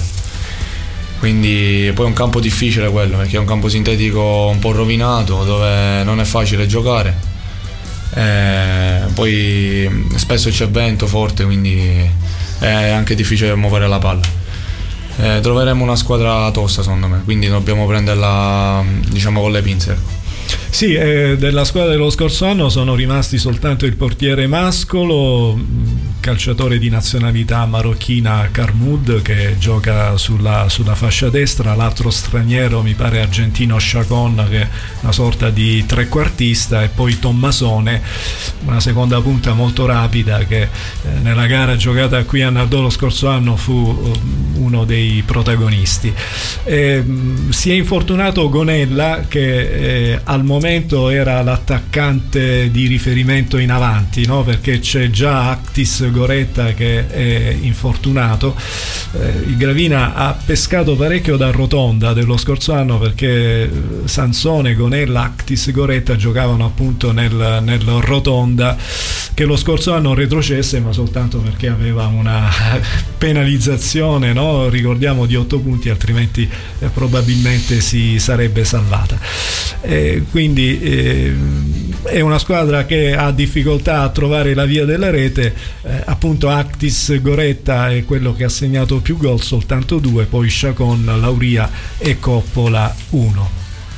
Quindi poi è un campo difficile quello, perché è un campo sintetico un po' rovinato, dove non è facile giocare. E poi spesso c'è vento forte, quindi è anche difficile muovere la palla. Eh, troveremo una squadra tosta secondo me, quindi dobbiamo prenderla, diciamo, con le pinze. Sì, eh, della squadra dello scorso anno sono rimasti soltanto il portiere Mascolo, calciatore di nazionalità marocchina Carmud, che gioca sulla, sulla fascia destra, l'altro straniero mi pare argentino Chacon, che è una sorta di trequartista, e poi Tommasone, una seconda punta molto rapida, che eh, nella gara giocata qui a Nardò lo scorso anno fu uno dei protagonisti. Eh, si è infortunato Gonella, che eh, al momento era l'attaccante di riferimento in avanti, no? Perché c'è già Actis Goretta che è infortunato. Eh, il Gravina ha pescato parecchio da rotonda dello scorso anno, perché Sansone, Gonella, Actis Goretta giocavano appunto nel, nel rotonda, che lo scorso anno retrocesse, ma soltanto perché aveva una penalizzazione, no? Ricordiamo, di otto punti, altrimenti eh, probabilmente si sarebbe salvata. Eh, quindi eh, è una squadra che ha difficoltà a trovare la via della rete, eh, appunto Actis Goretta è quello che ha segnato più gol, soltanto due, poi Chacon, Lauria e Coppola uno.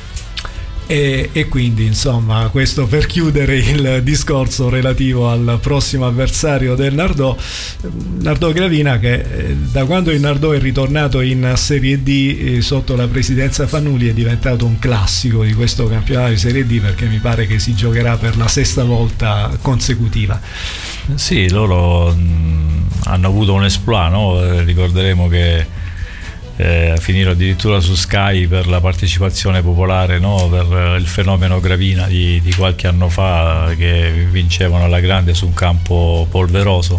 E, e quindi insomma, questo per chiudere il discorso relativo al prossimo avversario del Nardò, Nardò Gravina, che eh, da quando il Nardò è ritornato in Serie D eh, sotto la presidenza Fanuli è diventato un classico di questo campionato di Serie D, perché mi pare che si giocherà per la sesta volta consecutiva. Sì, loro mh, hanno avuto un exploit, no? Ricorderemo che Eh, finire addirittura su Sky per la partecipazione popolare, no? Per il fenomeno Gravina di, di qualche anno fa, che vincevano alla grande su un campo polveroso.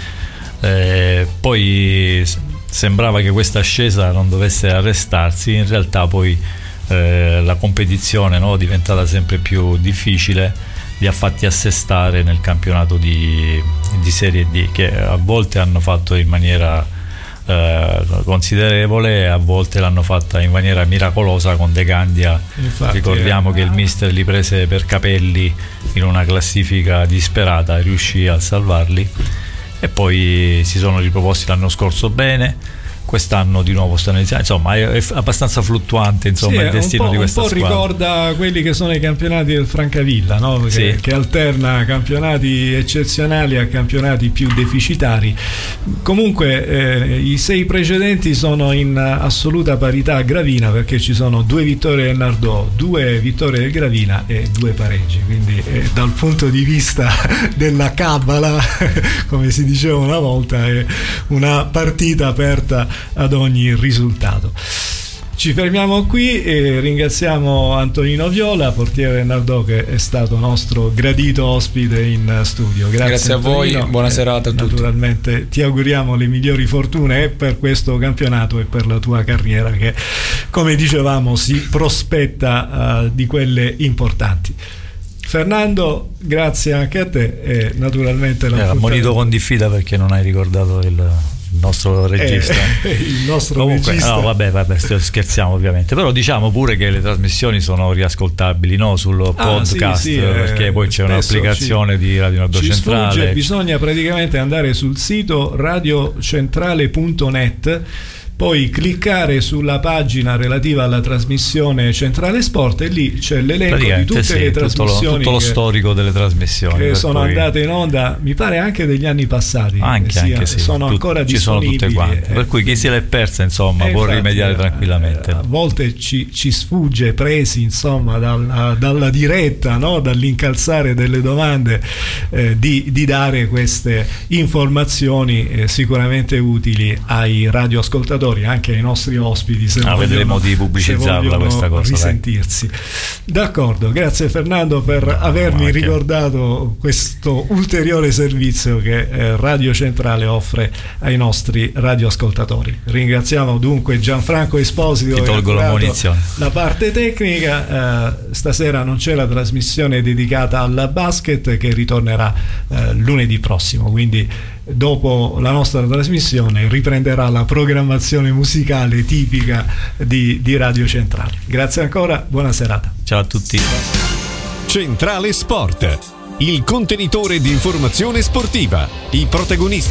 Eh, poi sembrava che questa ascesa non dovesse arrestarsi, in realtà poi eh, la competizione, no, diventata sempre più difficile, li ha fatti assestare nel campionato di, di Serie D, che a volte hanno fatto in maniera eh, considerevole e a volte l'hanno fatta in maniera miracolosa con De Gandia. Infatti, ricordiamo eh, che il mister li prese per capelli in una classifica disperata, riuscì a salvarli e poi si sono riproposti l'anno scorso bene. Quest'anno di nuovo stanno iniziando, insomma è, è abbastanza fluttuante, insomma, sì, il destino di questa squadra. Un po' ricorda quelli che sono i campionati del Francavilla, no? Che, sì. che alterna campionati eccezionali a campionati più deficitari. Comunque eh, i sei precedenti sono in assoluta parità a Gravina, perché ci sono due vittorie del Nardò, due vittorie del Gravina e due pareggi, quindi eh, dal punto di vista della cabala, come si diceva una volta, è una partita aperta ad ogni risultato. Ci fermiamo qui e ringraziamo Antonino Viola, portiere del Nardò, che è stato nostro gradito ospite in studio. Grazie, Grazie a Antonino. voi, buona serata a tutti. Naturalmente ti auguriamo le migliori fortune per questo campionato e per la tua carriera, che come dicevamo si prospetta uh, di quelle importanti. Fernando, grazie anche a te e naturalmente la eh, monito con diffida perché non hai ricordato il il nostro regista, eh, il nostro comunque regista. No, vabbè, vabbè, scherziamo ovviamente, però diciamo pure che le trasmissioni sono riascoltabili, no, sul ah, podcast, sì, sì, perché eh, poi c'è un'applicazione ci, di Radio Nardò Centrale. Sfugge, bisogna praticamente andare sul sito radiocentrale punto net, poi cliccare sulla pagina relativa alla trasmissione Centrale Sport e lì c'è l'elenco di tutte sì, le tutto trasmissioni lo, tutto lo che, storico delle trasmissioni che sono cui... andate in onda, mi pare anche degli anni passati, anche, sia, anche sì, sono Tut- ancora ci disponibili, sono tutte quante, eh, per cui chi se l'è persa insomma può infatti, rimediare tranquillamente. A volte ci, ci sfugge presi insomma dalla, dalla diretta, no? Dall'incalzare delle domande, eh, di, di dare queste informazioni eh, sicuramente utili ai radioascoltatori, anche ai nostri ospiti, se ah, vogliono, vedremo di pubblicizzarla questa cosa, risentirsi. Dai. D'accordo, grazie Fernando per no, avermi anche. ricordato questo ulteriore servizio che eh, Radio Centrale offre ai nostri radioascoltatori. Ringraziamo dunque Gianfranco Esposito. Ti tolgo la munizione. La parte tecnica, eh, stasera non c'è la trasmissione dedicata al basket che ritornerà eh, lunedì prossimo, quindi dopo la nostra trasmissione riprenderà la programmazione musicale tipica di, di Radio Centrale. Grazie ancora, buona serata. Ciao a tutti. Centrale Sport, il contenitore di informazione sportiva, i protagonisti.